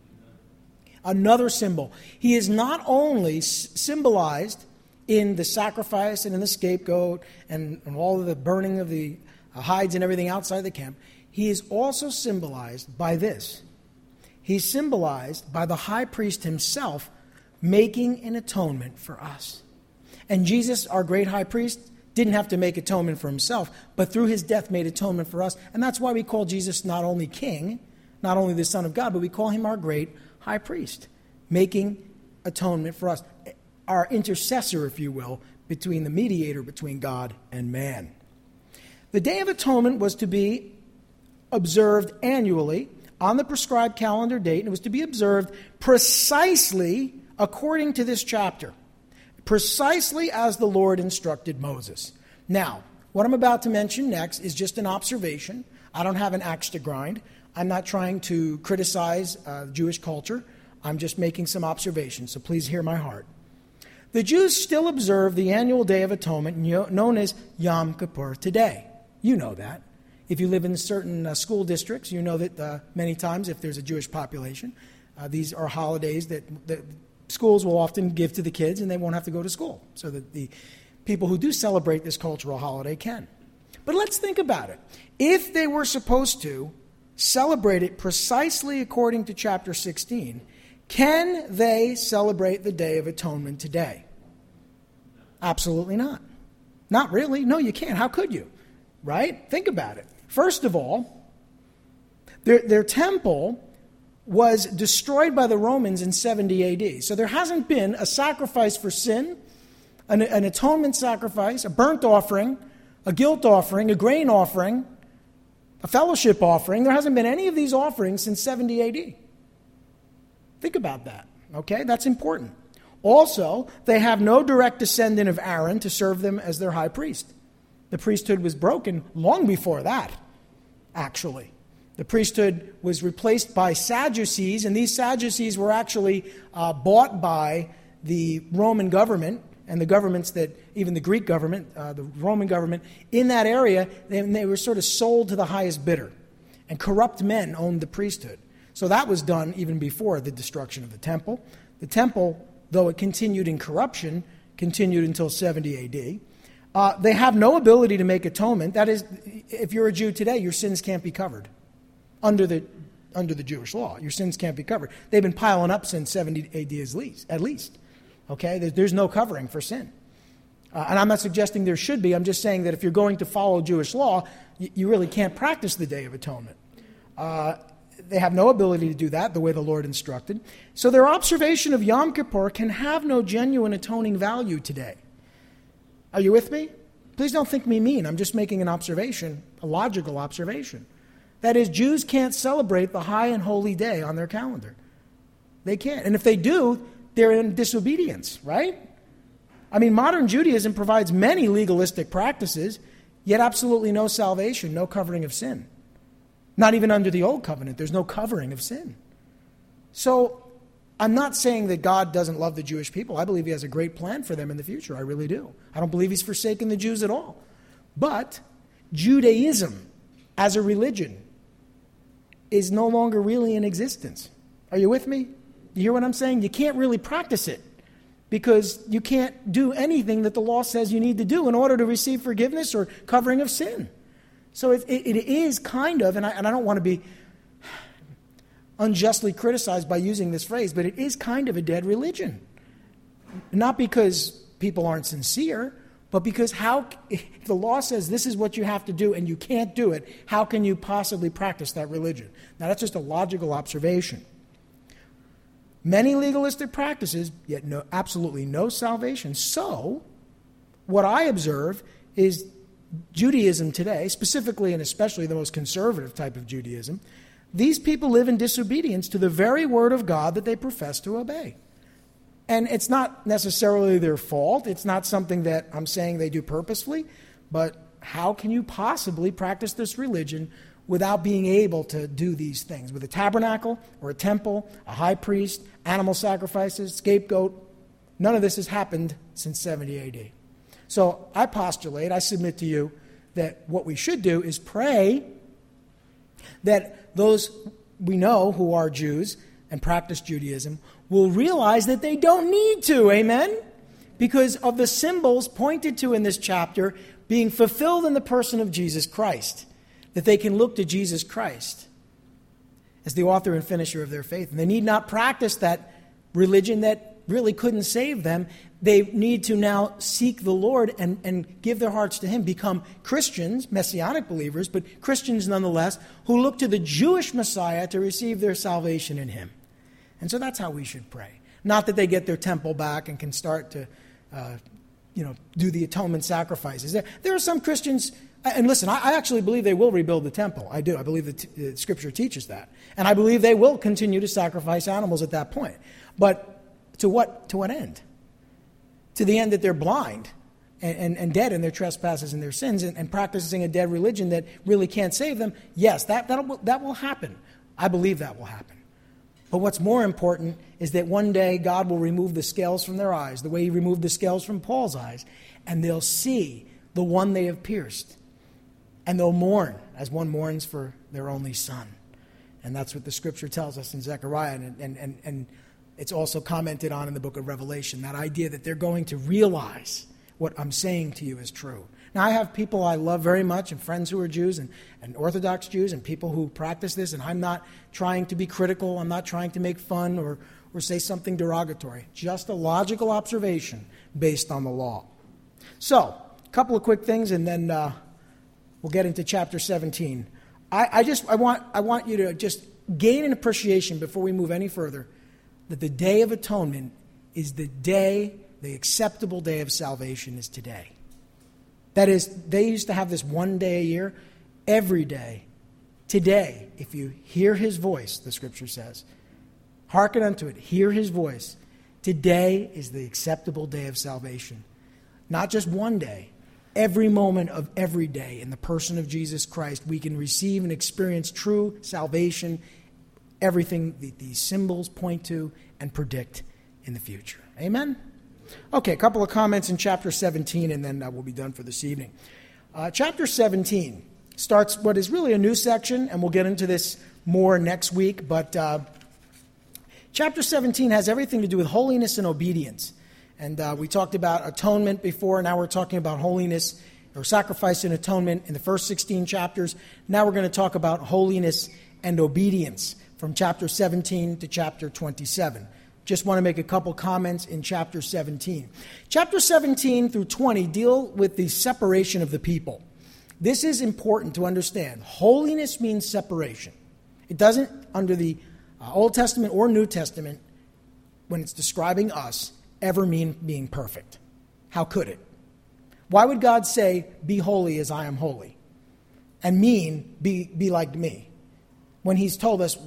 Another symbol. He is not only symbolized in the sacrifice and in the scapegoat and, and all of the burning of the uh, hides and everything outside the camp. He is also symbolized by this. He's symbolized by the high priest himself making an atonement for us. And Jesus, our great high priest, didn't have to make atonement for himself, but through his death made atonement for us. And that's why we call Jesus not only King, not only the Son of God, but we call him our great high priest, making atonement for us, our intercessor, if you will, between the mediator between God and man. The Day of Atonement was to be observed annually on the prescribed calendar date, and it was to be observed precisely according to this chapter, precisely as the Lord instructed Moses. Now, what I'm about to mention next is just an observation. I don't have an axe to grind. I'm not trying to criticize uh, Jewish culture. I'm just making some observations, so please hear my heart. The Jews still observe the annual Day of Atonement known as Yom Kippur today. You know that. If you live in certain uh, school districts, you know that uh, many times if there's a Jewish population, uh, these are holidays that, that schools will often give to the kids and they won't have to go to school, so that the people who do celebrate this cultural holiday can. But let's think about it. If they were supposed to celebrate it precisely according to chapter sixteen, can they celebrate the Day of Atonement today? Absolutely not. Not really. No, you can't. How could you? Right? Think about it. First of all, their, their temple was destroyed by the Romans in seventy A D. So there hasn't been a sacrifice for sin, an, an atonement sacrifice, a burnt offering, a guilt offering, a grain offering, a fellowship offering. There hasn't been any of these offerings since seventy A D. Think about that, okay? That's important. Also, they have no direct descendant of Aaron to serve them as their high priest. The priesthood was broken long before that, actually. The priesthood was replaced by Sadducees, and these Sadducees were actually uh, bought by the Roman government and the governments that, even the Greek government, uh, the Roman government, in that area, they, they were sort of sold to the highest bidder. And corrupt men owned the priesthood. So that was done even before the destruction of the temple. The temple, though it continued in corruption, continued until seventy A D. Uh, they have no ability to make atonement. That is, if you're a Jew today, your sins can't be covered under the under the Jewish law. Your sins can't be covered. They've been piling up since seventy A D at least. At least. Okay? There's, there's no covering for sin. Uh, and I'm not suggesting there should be. I'm just saying that if you're going to follow Jewish law, you, you really can't practice the Day of Atonement. Uh, They have no ability to do that the way the Lord instructed. So their observation of Yom Kippur can have no genuine atoning value today. Are you with me? Please don't think me mean. I'm just making an observation, a logical observation. That is, Jews can't celebrate the high and holy day on their calendar. They can't. And if they do, they're in disobedience, right? I mean, modern Judaism provides many legalistic practices, yet absolutely no salvation, no covering of sin. Not even under the old covenant. There's no covering of sin. So I'm not saying that God doesn't love the Jewish people. I believe he has a great plan for them in the future. I really do. I don't believe he's forsaken the Jews at all. But Judaism as a religion is no longer really in existence. Are you with me? You hear what I'm saying? You can't really practice it because you can't do anything that the law says you need to do in order to receive forgiveness or covering of sin. So it, it, it is kind of, and I, and I don't want to be unjustly criticized by using this phrase, but it is kind of a dead religion. Not because people aren't sincere, but because how, if the law says this is what you have to do and you can't do it, how can you possibly practice that religion? Now that's just a logical observation. Many legalistic practices, yet no, absolutely no salvation. So, what I observe is Judaism today, specifically and especially the most conservative type of Judaism, these people live in disobedience to the very word of God that they profess to obey. And it's not necessarily their fault. It's not something that I'm saying they do purposefully. But how can you possibly practice this religion without being able to do these things? With a tabernacle or a temple, a high priest, animal sacrifices, scapegoat, none of this has happened since seventy A D. So I postulate, I submit to you, that what we should do is pray that those we know who are Jews and practice Judaism will realize that they don't need to, amen? Because of the symbols pointed to in this chapter being fulfilled in the person of Jesus Christ, that they can look to Jesus Christ as the author and finisher of their faith. And they need not practice that religion that really couldn't save them. They need to now seek the Lord and, and give their hearts to him, become Christians, Messianic believers, but Christians nonetheless, who look to the Jewish Messiah to receive their salvation in him. And so that's how we should pray. Not that they get their temple back and can start to, uh, you know, do the atonement sacrifices. There, there are some Christians, and listen, I, I actually believe they will rebuild the temple. I do. I believe that t- Scripture teaches that. And I believe they will continue to sacrifice animals at that point. But to what to what end? To the end that they're blind and, and, and dead in their trespasses and their sins and, and practicing a dead religion that really can't save them. Yes, that, that'll, that will happen. I believe that will happen. But what's more important is that one day God will remove the scales from their eyes, the way he removed the scales from Paul's eyes, and they'll see the one they have pierced. And they'll mourn as one mourns for their only son. And that's what the Scripture tells us in Zechariah, and, and, and, and it's also commented on in the book of Revelation, that idea that they're going to realize what I'm saying to you is true. Now, I have people I love very much and friends who are Jews and, and Orthodox Jews and people who practice this, and I'm not trying to be critical. I'm not trying to make fun or, or say something derogatory. Just a logical observation based on the law. So, a couple of quick things, and then uh, we'll get into chapter seventeen. I, I just I want I want you to just gain an appreciation before we move any further that the Day of Atonement is the day, the acceptable day of salvation is today. That is, they used to have this one day a year. Every day, today, if you hear his voice, the Scripture says, hearken unto it, hear his voice. Today is the acceptable day of salvation. Not just one day. Every moment of every day in the person of Jesus Christ, we can receive and experience true salvation, everything that these symbols point to and predict in the future. Amen? Okay, a couple of comments in chapter seventeen, and then uh, we'll be done for this evening. Uh, chapter seventeen starts what is really a new section, and we'll get into this more next week, but uh, chapter seventeen has everything to do with holiness and obedience. And uh, we talked about atonement before. Now we're talking about holiness or sacrifice and atonement in the first sixteen chapters. Now we're going to talk about holiness and obedience from chapter seventeen to chapter twenty-seven. Just want to make a couple comments in chapter seventeen. Chapter seventeen through twenty deal with the separation of the people. This is important to understand. Holiness means separation. It doesn't, under the uh, Old Testament or New Testament, when it's describing us, ever mean being perfect. How could it? Why would God say, be holy as I am holy? And mean, be, be like me? When he's told us,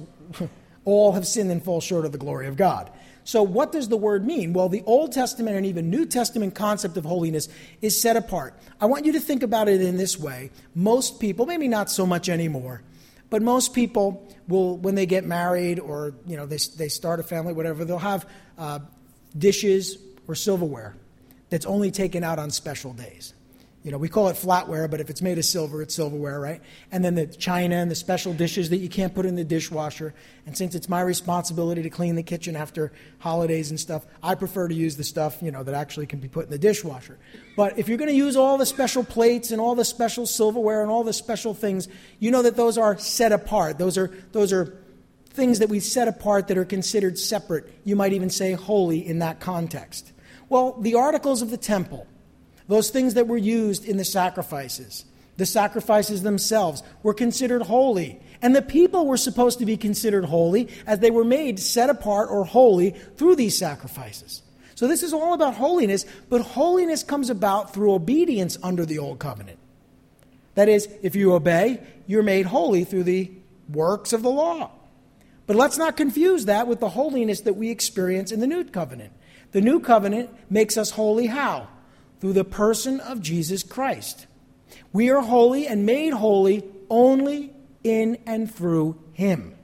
all have sinned and fall short of the glory of God. So what does the word mean? Well, the Old Testament and even New Testament concept of holiness is set apart. I want you to think about it in this way. Most people, maybe not so much anymore, but most people will, when they get married or, you know, they, they start a family, whatever, they'll have uh, dishes or silverware that's only taken out on special days. You know, we call it flatware, but if it's made of silver, it's silverware, right? And then the china and the special dishes that you can't put in the dishwasher. And since it's my responsibility to clean the kitchen after holidays and stuff, I prefer to use the stuff, you know, that actually can be put in the dishwasher. But if you're going to use all the special plates and all the special silverware and all the special things, you know that those are set apart. Those are those are things that we set apart that are considered separate. You might even say holy in that context. Well, the articles of the temple, those things that were used in the sacrifices, the sacrifices themselves were considered holy. And the people were supposed to be considered holy as they were made set apart or holy through these sacrifices. So this is all about holiness, but holiness comes about through obedience under the Old Covenant. That is, if you obey, you're made holy through the works of the law. But let's not confuse that with the holiness that we experience in the New Covenant. The New Covenant makes us holy how? Through the person of Jesus Christ. We are holy and made holy only in and through him.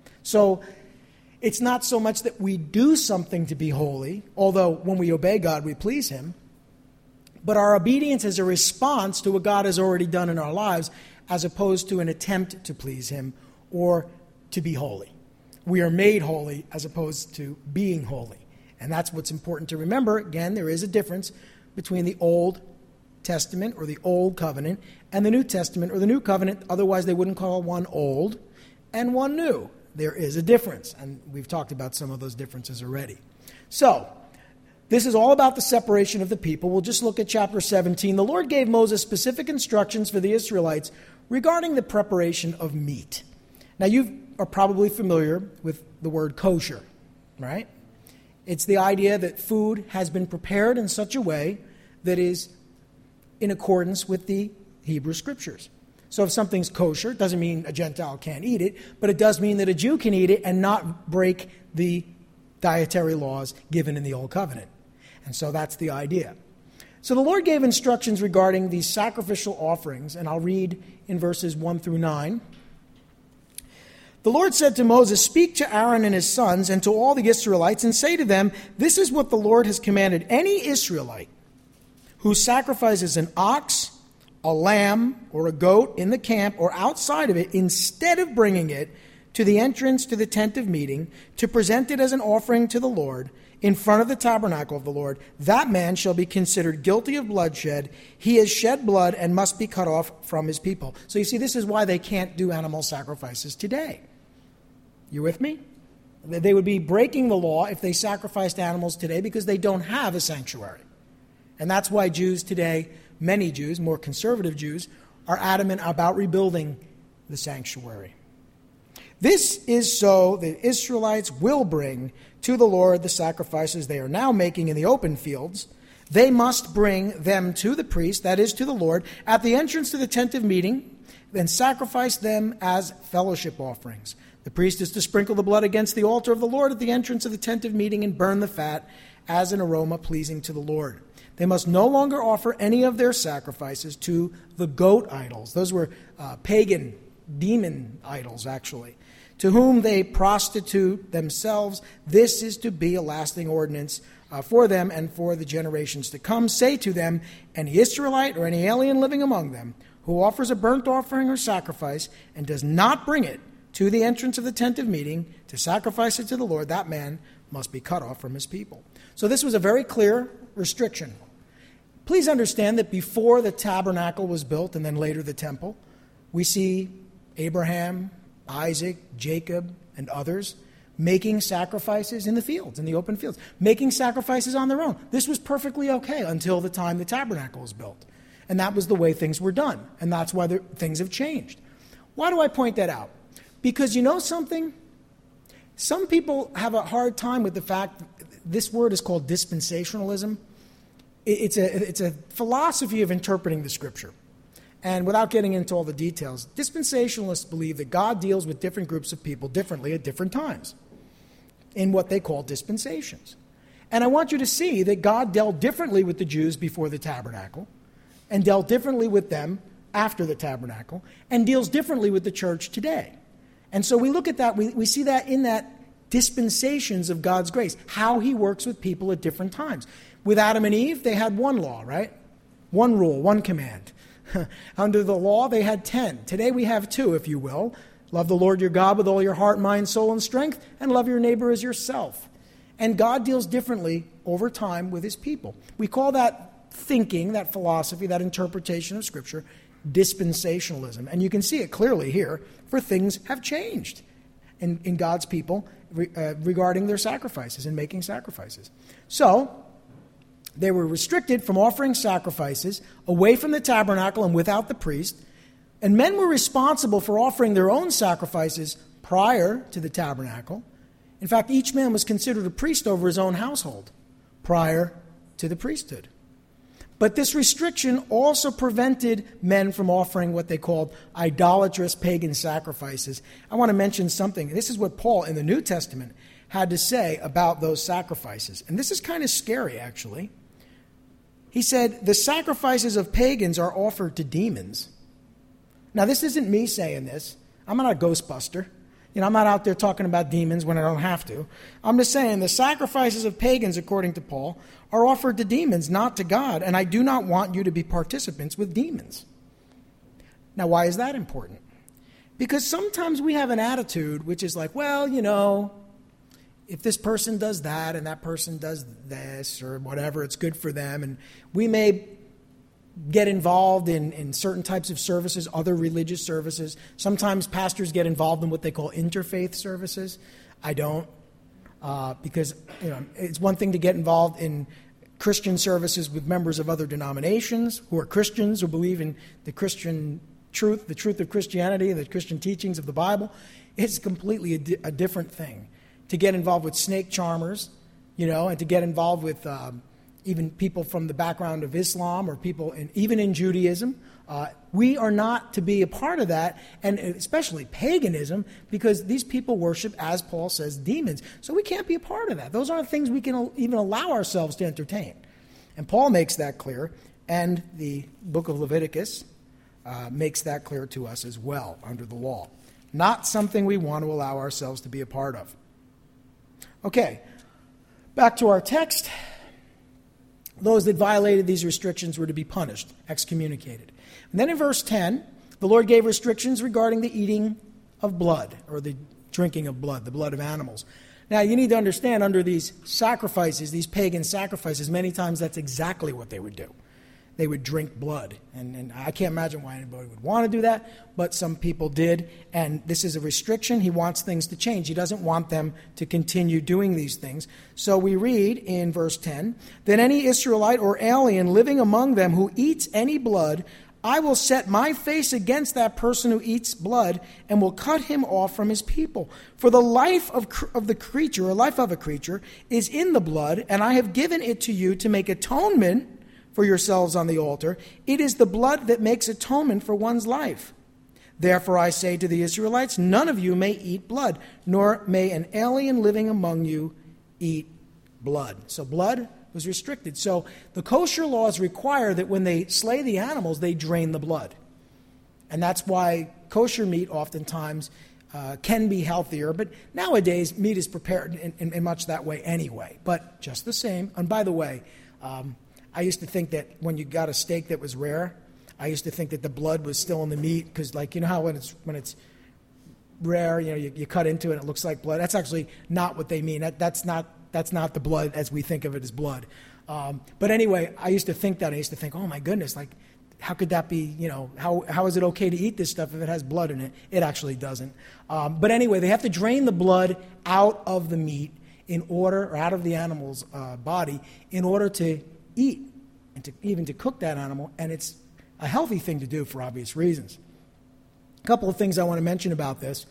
So it's not so much that we do something to be holy, although when we obey God, we please him, but our obedience is a response to what God has already done in our lives, as opposed to an attempt to please him or to be holy. We are made holy as opposed to being holy. And that's what's important to remember. Again, there is a difference between the Old Testament or the Old Covenant and the New Testament or the New Covenant. Otherwise, they wouldn't call one old and one new. There is a difference, and we've talked about some of those differences already. So, this is all about the separation of the people. We'll just look at chapter seventeen. The Lord gave Moses specific instructions for the Israelites regarding the preparation of meat. Now, you are probably familiar with the word kosher, right? It's the idea that food has been prepared in such a way that is in accordance with the Hebrew Scriptures. So if something's kosher, it doesn't mean a Gentile can't eat it, but it does mean that a Jew can eat it and not break the dietary laws given in the Old Covenant. And so that's the idea. So the Lord gave instructions regarding these sacrificial offerings, and I'll read in verses one through nine. The Lord said to Moses, "Speak to Aaron and his sons and to all the Israelites and say to them, this is what the Lord has commanded. Any Israelite who sacrifices an ox, a lamb, or a goat in the camp or outside of it, instead of bringing it to the entrance to the tent of meeting to present it as an offering to the Lord in front of the tabernacle of the Lord, that man shall be considered guilty of bloodshed. He has shed blood and must be cut off from his people." So you see, this is why they can't do animal sacrifices today. You with me? They would be breaking the law if they sacrificed animals today because they don't have a sanctuary. And that's why Jews today, many Jews, more conservative Jews, are adamant about rebuilding the sanctuary. This is so that Israelites will bring to the Lord the sacrifices they are now making in the open fields. They must bring them to the priest, that is, to the Lord, at the entrance to the tent of meeting, and sacrifice them as fellowship offerings. The priest is to sprinkle the blood against the altar of the Lord at the entrance of the tent of meeting and burn the fat as an aroma pleasing to the Lord. They must no longer offer any of their sacrifices to the goat idols. Those were uh, pagan, demon idols, actually, to whom they prostitute themselves. This is to be a lasting ordinance uh, for them and for the generations to come. Say to them, any Israelite or any alien living among them who offers a burnt offering or sacrifice and does not bring it to the entrance of the tent of meeting to sacrifice it to the Lord, that man must be cut off from his people. So this was a very clear restriction. Please understand that before the tabernacle was built and then later the temple, we see Abraham, Isaac, Jacob, and others making sacrifices in the fields, in the open fields, making sacrifices on their own. This was perfectly okay until the time the tabernacle was built. And that was the way things were done. And that's why things have changed. Why do I point that out? Because you know something? Some people have a hard time with the fact that this word is called dispensationalism. It's a, it's a philosophy of interpreting the Scripture. And without getting into all the details, dispensationalists believe that God deals with different groups of people differently at different times in what they call dispensations. And I want you to see that God dealt differently with the Jews before the tabernacle and dealt differently with them after the tabernacle and deals differently with the church today. And so we look at that, we, we see that in that dispensations of God's grace, how he works with people at different times. With Adam and Eve, they had one law, right? One rule, one command. Under the law, they had ten. Today we have two, if you will. Love the Lord your God with all your heart, mind, soul, and strength, and love your neighbor as yourself. And God deals differently over time with his people. We call that thinking, that philosophy, that interpretation of Scripture, dispensationalism. And you can see it clearly here, for things have changed in, in God's people re, uh, regarding their sacrifices and making sacrifices. So, they were restricted from offering sacrifices away from the tabernacle and without the priest. And men were responsible for offering their own sacrifices prior to the tabernacle. In fact, each man was considered a priest over his own household prior to the priesthood. But this restriction also prevented men from offering what they called idolatrous pagan sacrifices. I want to mention something. This is what Paul in the New Testament had to say about those sacrifices. And this is kind of scary, actually. He said, the sacrifices of pagans are offered to demons. Now, this isn't me saying this. I'm not a Ghostbuster. You know, I'm not out there talking about demons when I don't have to. I'm just saying the sacrifices of pagans, according to Paul, are offered to demons, not to God, and I do not want you to be participants with demons. Now, why is that important? Because sometimes we have an attitude which is like, well, you know, if this person does that and that person does this or whatever, it's good for them. And we may get involved in, in certain types of services, other religious services. Sometimes pastors get involved in what they call interfaith services. I don't, uh, because you know it's one thing to get involved in Christian services with members of other denominations who are Christians, who believe in the Christian truth, the truth of Christianity, the Christian teachings of the Bible. It's completely a, di- a different thing to get involved with snake charmers, you know, and to get involved with um, even people from the background of Islam or people in, even in Judaism. Uh, we are not to be a part of that, and especially paganism, because these people worship, as Paul says, demons. So we can't be a part of that. Those aren't things we can even allow ourselves to entertain. And Paul makes that clear, and the book of Leviticus uh, makes that clear to us as well under the law. Not something we want to allow ourselves to be a part of. Okay, back to our text. Those that violated these restrictions were to be punished, excommunicated. And then in verse ten, the Lord gave restrictions regarding the eating of blood, or the drinking of blood, the blood of animals. Now, you need to understand, under these sacrifices, these pagan sacrifices, many times that's exactly what they would do. They would drink blood. And, and I can't imagine why anybody would want to do that, but some people did. And this is a restriction. He wants things to change. He doesn't want them to continue doing these things. So we read in verse ten, "Then any Israelite or alien living among them who eats any blood, I will set my face against that person who eats blood and will cut him off from his people. For the life of, of the creature, or life of a creature, is in the blood, and I have given it to you to make atonement for yourselves on the altar. It is the blood that makes atonement for one's life. Therefore I say to the Israelites, none of you may eat blood, nor may an alien living among you eat blood." So blood was restricted. So the kosher laws require that when they slay the animals, they drain the blood. And that's why kosher meat oftentimes uh, can be healthier. But nowadays, meat is prepared in, in, in much that way anyway. But just the same. And by the way, um, I used to think that when you got a steak that was rare, I used to think that the blood was still in the meat, because, like, you know how when it's when it's rare, you know, you, you cut into it and it looks like blood. That's actually not what they mean. That, that's not That's not the blood as we think of it as blood. Um, but anyway, I used to think that. I used to think, oh my goodness, like, how could that be, you know, how how is it okay to eat this stuff if it has blood in it? It actually doesn't. Um, but anyway, they have to drain the blood out of the meat in order, or out of the animal's uh, body, in order to eat and to even to cook that animal. And it's a healthy thing to do for obvious reasons. A couple of things I want to mention about this.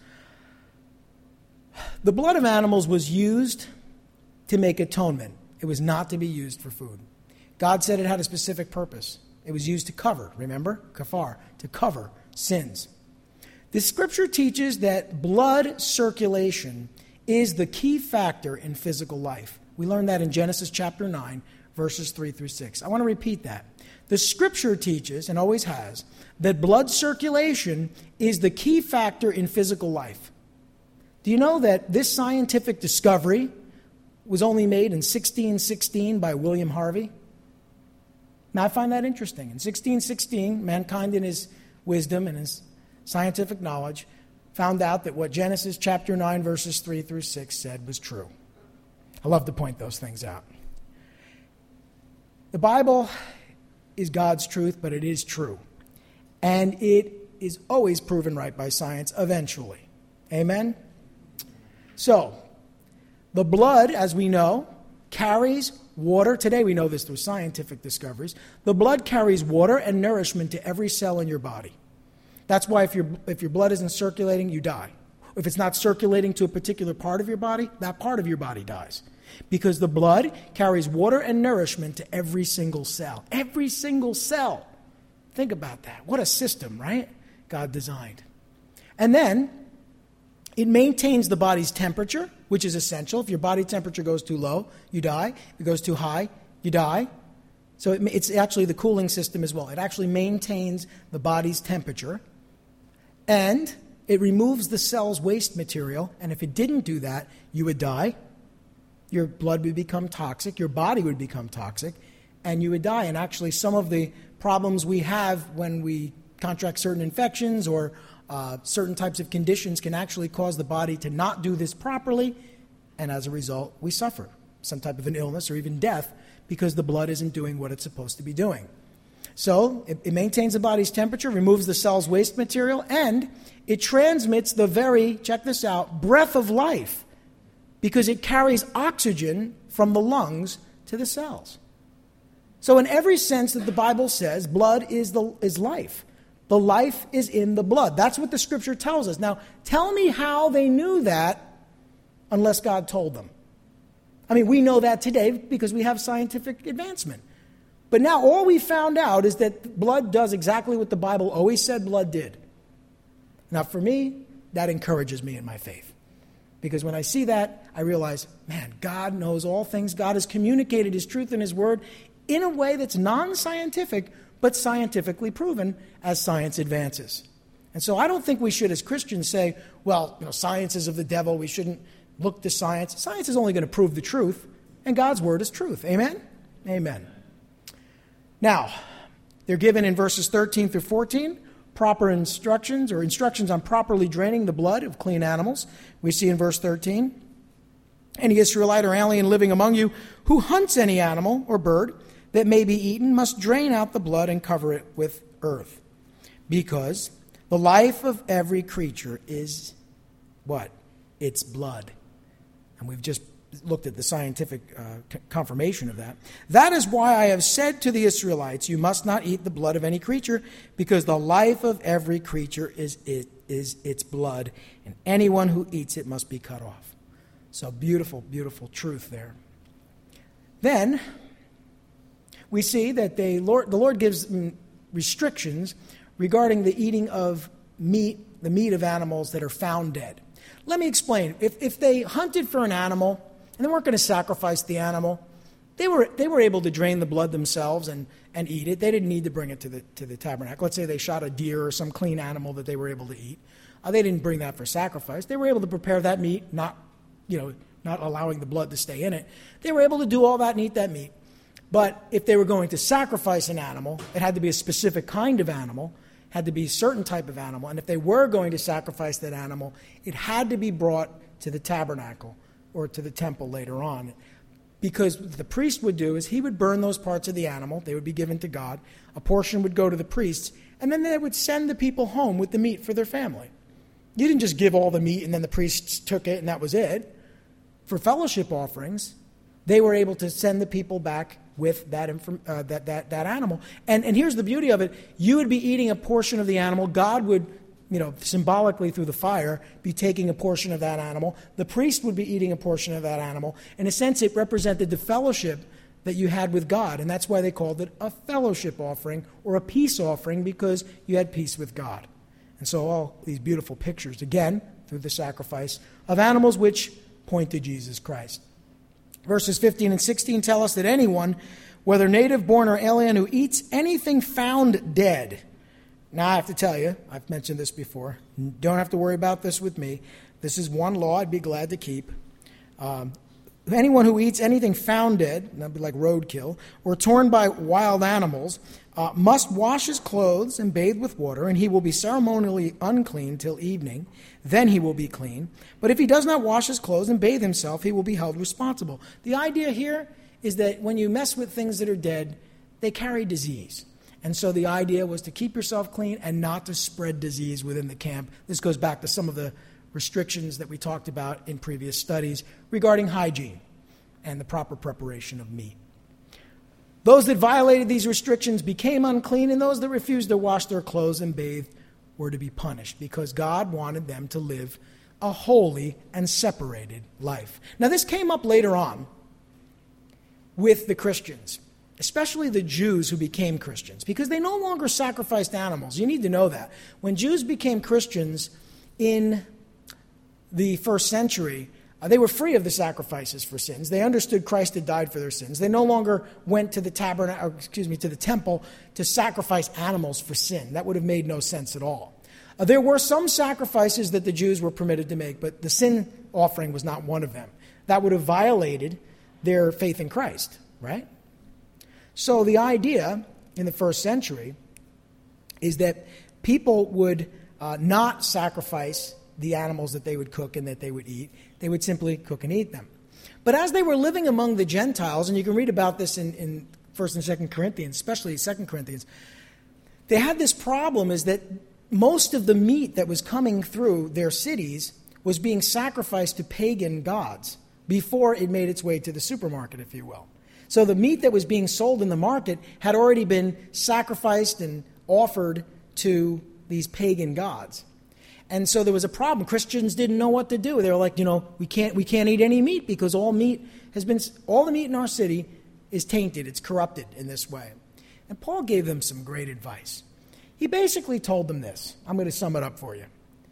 The blood of animals was used to make atonement. It was not to be used for food. God said it had a specific purpose. It was used to cover, remember? Kafar, to cover sins. The scripture teaches that blood circulation is the key factor in physical life. We learned that in Genesis chapter nine, verses three through six. I want to repeat that. The scripture teaches, and always has, that blood circulation is the key factor in physical life. Do you know that this scientific discovery was only made in sixteen sixteen by William Harvey? Now, I find that interesting. In sixteen sixteen, mankind in his wisdom and his scientific knowledge found out that what Genesis chapter nine, verses three through six said was true. I love to point those things out. The Bible is God's truth, but it is true. And it is always proven right by science eventually. Amen? So, the blood, as we know, carries water. Today we know this through scientific discoveries. The blood carries water and nourishment to every cell in your body. That's why if your if your blood isn't circulating, you die. If it's not circulating to a particular part of your body, that part of your body dies. Because the blood carries water and nourishment to every single cell. Every single cell. Think about that. What a system, right? God designed. And then it maintains the body's temperature, which is essential. If your body temperature goes too low, you die. If it goes too high, you die. So it, it's actually the cooling system as well. It actually maintains the body's temperature. And it removes the cell's waste material. And if it didn't do that, you would die. Your blood would become toxic. Your body would become toxic. And you would die. And actually some of the problems we have when we contract certain infections or Uh, certain types of conditions can actually cause the body to not do this properly, and as a result, we suffer some type of an illness or even death because the blood isn't doing what it's supposed to be doing. So it, it maintains the body's temperature, removes the cell's waste material, and it transmits the very, check this out, breath of life, because it carries oxygen from the lungs to the cells. So in every sense that the Bible says, blood is the is life. The life is in the blood. That's what the scripture tells us. Now, tell me how they knew that unless God told them. I mean, we know that today because we have scientific advancement. But now all we found out is that blood does exactly what the Bible always said blood did. Now, for me, that encourages me in my faith. Because when I see that, I realize, man, God knows all things. God has communicated his truth in his word in a way that's non-scientific, but scientifically proven as science advances. And so I don't think we should, as Christians, say, well, you know, science is of the devil. We shouldn't look to science. Science is only going to prove the truth, and God's word is truth. Amen? Amen. Now, they're given in verses thirteen through fourteen proper instructions or instructions on properly draining the blood of clean animals. We see in verse thirteen, any Israelite or alien living among you who hunts any animal or bird that may be eaten must drain out the blood and cover it with earth. Because the life of every creature is what? It's blood. And we've just looked at the scientific uh, confirmation of that. That is why I have said to the Israelites, you must not eat the blood of any creature, because the life of every creature is, it, is its blood, and anyone who eats it must be cut off. So beautiful, beautiful truth there. Then we see that they, Lord, the Lord gives restrictions regarding the eating of meat, the meat of animals that are found dead. Let me explain. If, if they hunted for an animal and they weren't going to sacrifice the animal, they were they were able to drain the blood themselves and, and eat it. They didn't need to bring it to the to the tabernacle. Let's say they shot a deer or some clean animal that they were able to eat. Uh, they didn't bring that for sacrifice. They were able to prepare that meat, not you know not allowing the blood to stay in it. They were able to do all that and eat that meat. But if they were going to sacrifice an animal, it had to be a specific kind of animal, had to be a certain type of animal. And if they were going to sacrifice that animal, it had to be brought to the tabernacle or to the temple later on. Because what the priest would do is he would burn those parts of the animal. They would be given to God. A portion would go to the priests. And then they would send the people home with the meat for their family. You didn't just give all the meat and then the priests took it and that was it. For fellowship offerings, they were able to send the people back with that, uh, that, that, that animal. And, and here's the beauty of it. You would be eating a portion of the animal. God would, you know, symbolically through the fire, be taking a portion of that animal. The priest would be eating a portion of that animal. In a sense, it represented the fellowship that you had with God. And that's why they called it a fellowship offering or a peace offering, because you had peace with God. And so all these beautiful pictures, again, through the sacrifice of animals which point to Jesus Christ. Verses fifteen and sixteen tell us that anyone, whether native born or alien, who eats anything found dead. Now I have to tell you, I've mentioned this before. Don't have to worry about this with me. This is one law I'd be glad to keep. Um, anyone who eats anything found dead, that'd be like roadkill, or torn by wild animals, uh, must wash his clothes and bathe with water, and he will be ceremonially unclean till evening. Then he will be clean. But if he does not wash his clothes and bathe himself, he will be held responsible. The idea here is that when you mess with things that are dead, they carry disease. And so the idea was to keep yourself clean and not to spread disease within the camp. This goes back to some of the restrictions that we talked about in previous studies regarding hygiene and the proper preparation of meat. Those that violated these restrictions became unclean, and those that refused to wash their clothes and bathe were to be punished, because God wanted them to live a holy and separated life. Now, this came up later on with the Christians, especially the Jews who became Christians, because they no longer sacrificed animals. You need to know that. When Jews became Christians in the first century, uh, they were free of the sacrifices for sins. They understood Christ had died for their sins. They no longer went to the tabernacle, excuse me, to the temple to sacrifice animals for sin. That would have made no sense at all. Uh, there were some sacrifices that the Jews were permitted to make, but the sin offering was not one of them. That would have violated their faith in Christ, right? So the idea in the first century is that people would uh, not sacrifice the animals that they would cook and that they would eat. They would simply cook and eat them. But as they were living among the Gentiles, and you can read about this in, in First and Second Corinthians, especially Second Corinthians, they had this problem is that most of the meat that was coming through their cities was being sacrificed to pagan gods before it made its way to the supermarket, if you will. So the meat that was being sold in the market had already been sacrificed and offered to these pagan gods. And so there was a problem. Christians didn't know what to do. They were like, you know, we can't we can't eat any meat because all meat has been all the meat in our city is tainted. It's corrupted in this way. And Paul gave them some great advice. He basically told them this. I'm going to sum it up for you.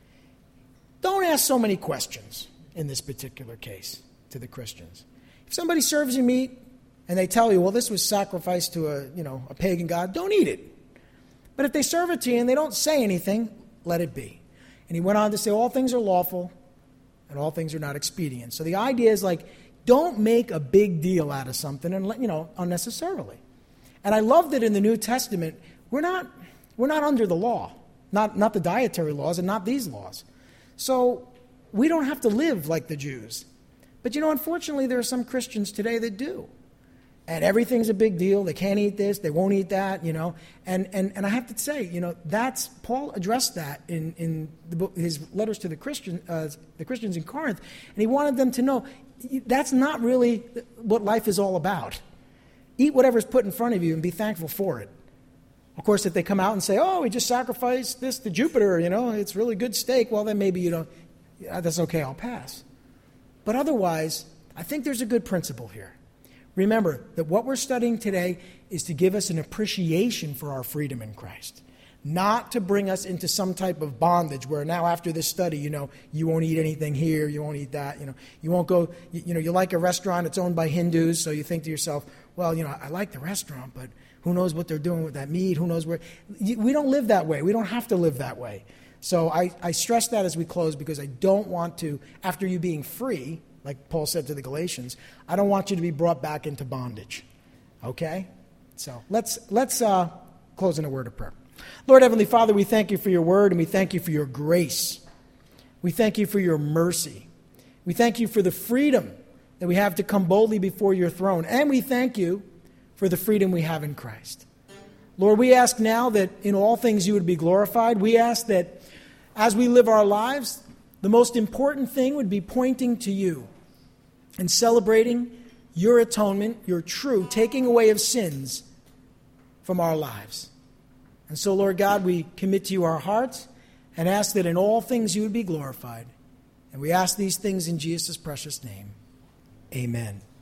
Don't ask so many questions in this particular case to the Christians. If somebody serves you meat and they tell you, well, this was sacrificed to a, you know, a pagan god, don't eat it. But if they serve it to you and they don't say anything, let it be. And he went on to say, all things are lawful and all things are not expedient. So the idea is like, don't make a big deal out of something, and you know, unnecessarily. And I love that in the New Testament, we're not we're not under the law, not not the dietary laws and not these laws. So we don't have to live like the Jews. But you know, unfortunately, there are some Christians today that do. And everything's a big deal. They can't eat this, they won't eat that, you know. And and, and I have to say, you know, that's Paul addressed that in, in the book, his letters to the Christian uh, the Christians in Corinth, and he wanted them to know that's not really what life is all about. Eat whatever's put in front of you and be thankful for it. Of course, if they come out and say, oh, we just sacrificed this to Jupiter, you know, it's really good steak, well, then maybe you don't, yeah, that's okay, I'll pass. But otherwise, I think there's a good principle here. Remember that what we're studying today is to give us an appreciation for our freedom in Christ, not to bring us into some type of bondage where now after this study, you know, you won't eat anything here, you won't eat that, you know, you won't go, you, you know, you like a restaurant, it's owned by Hindus, so you think to yourself, well, you know, I like the restaurant, but who knows what they're doing with that meat, who knows where. We don't live that way. We don't have to live that way. So I, I stress that as we close because I don't want to, after you being free, like Paul said to the Galatians, I don't want you to be brought back into bondage. Okay? So let's let's uh, close in a word of prayer. Lord Heavenly Father, we thank you for your word and we thank you for your grace. We thank you for your mercy. We thank you for the freedom that we have to come boldly before your throne. And we thank you for the freedom we have in Christ. Lord, we ask now that in all things you would be glorified. We ask that as we live our lives, the most important thing would be pointing to you and celebrating your atonement, your true taking away of sins from our lives. And so, Lord God, we commit to you our hearts and ask that in all things you would be glorified. And we ask these things in Jesus' precious name. Amen.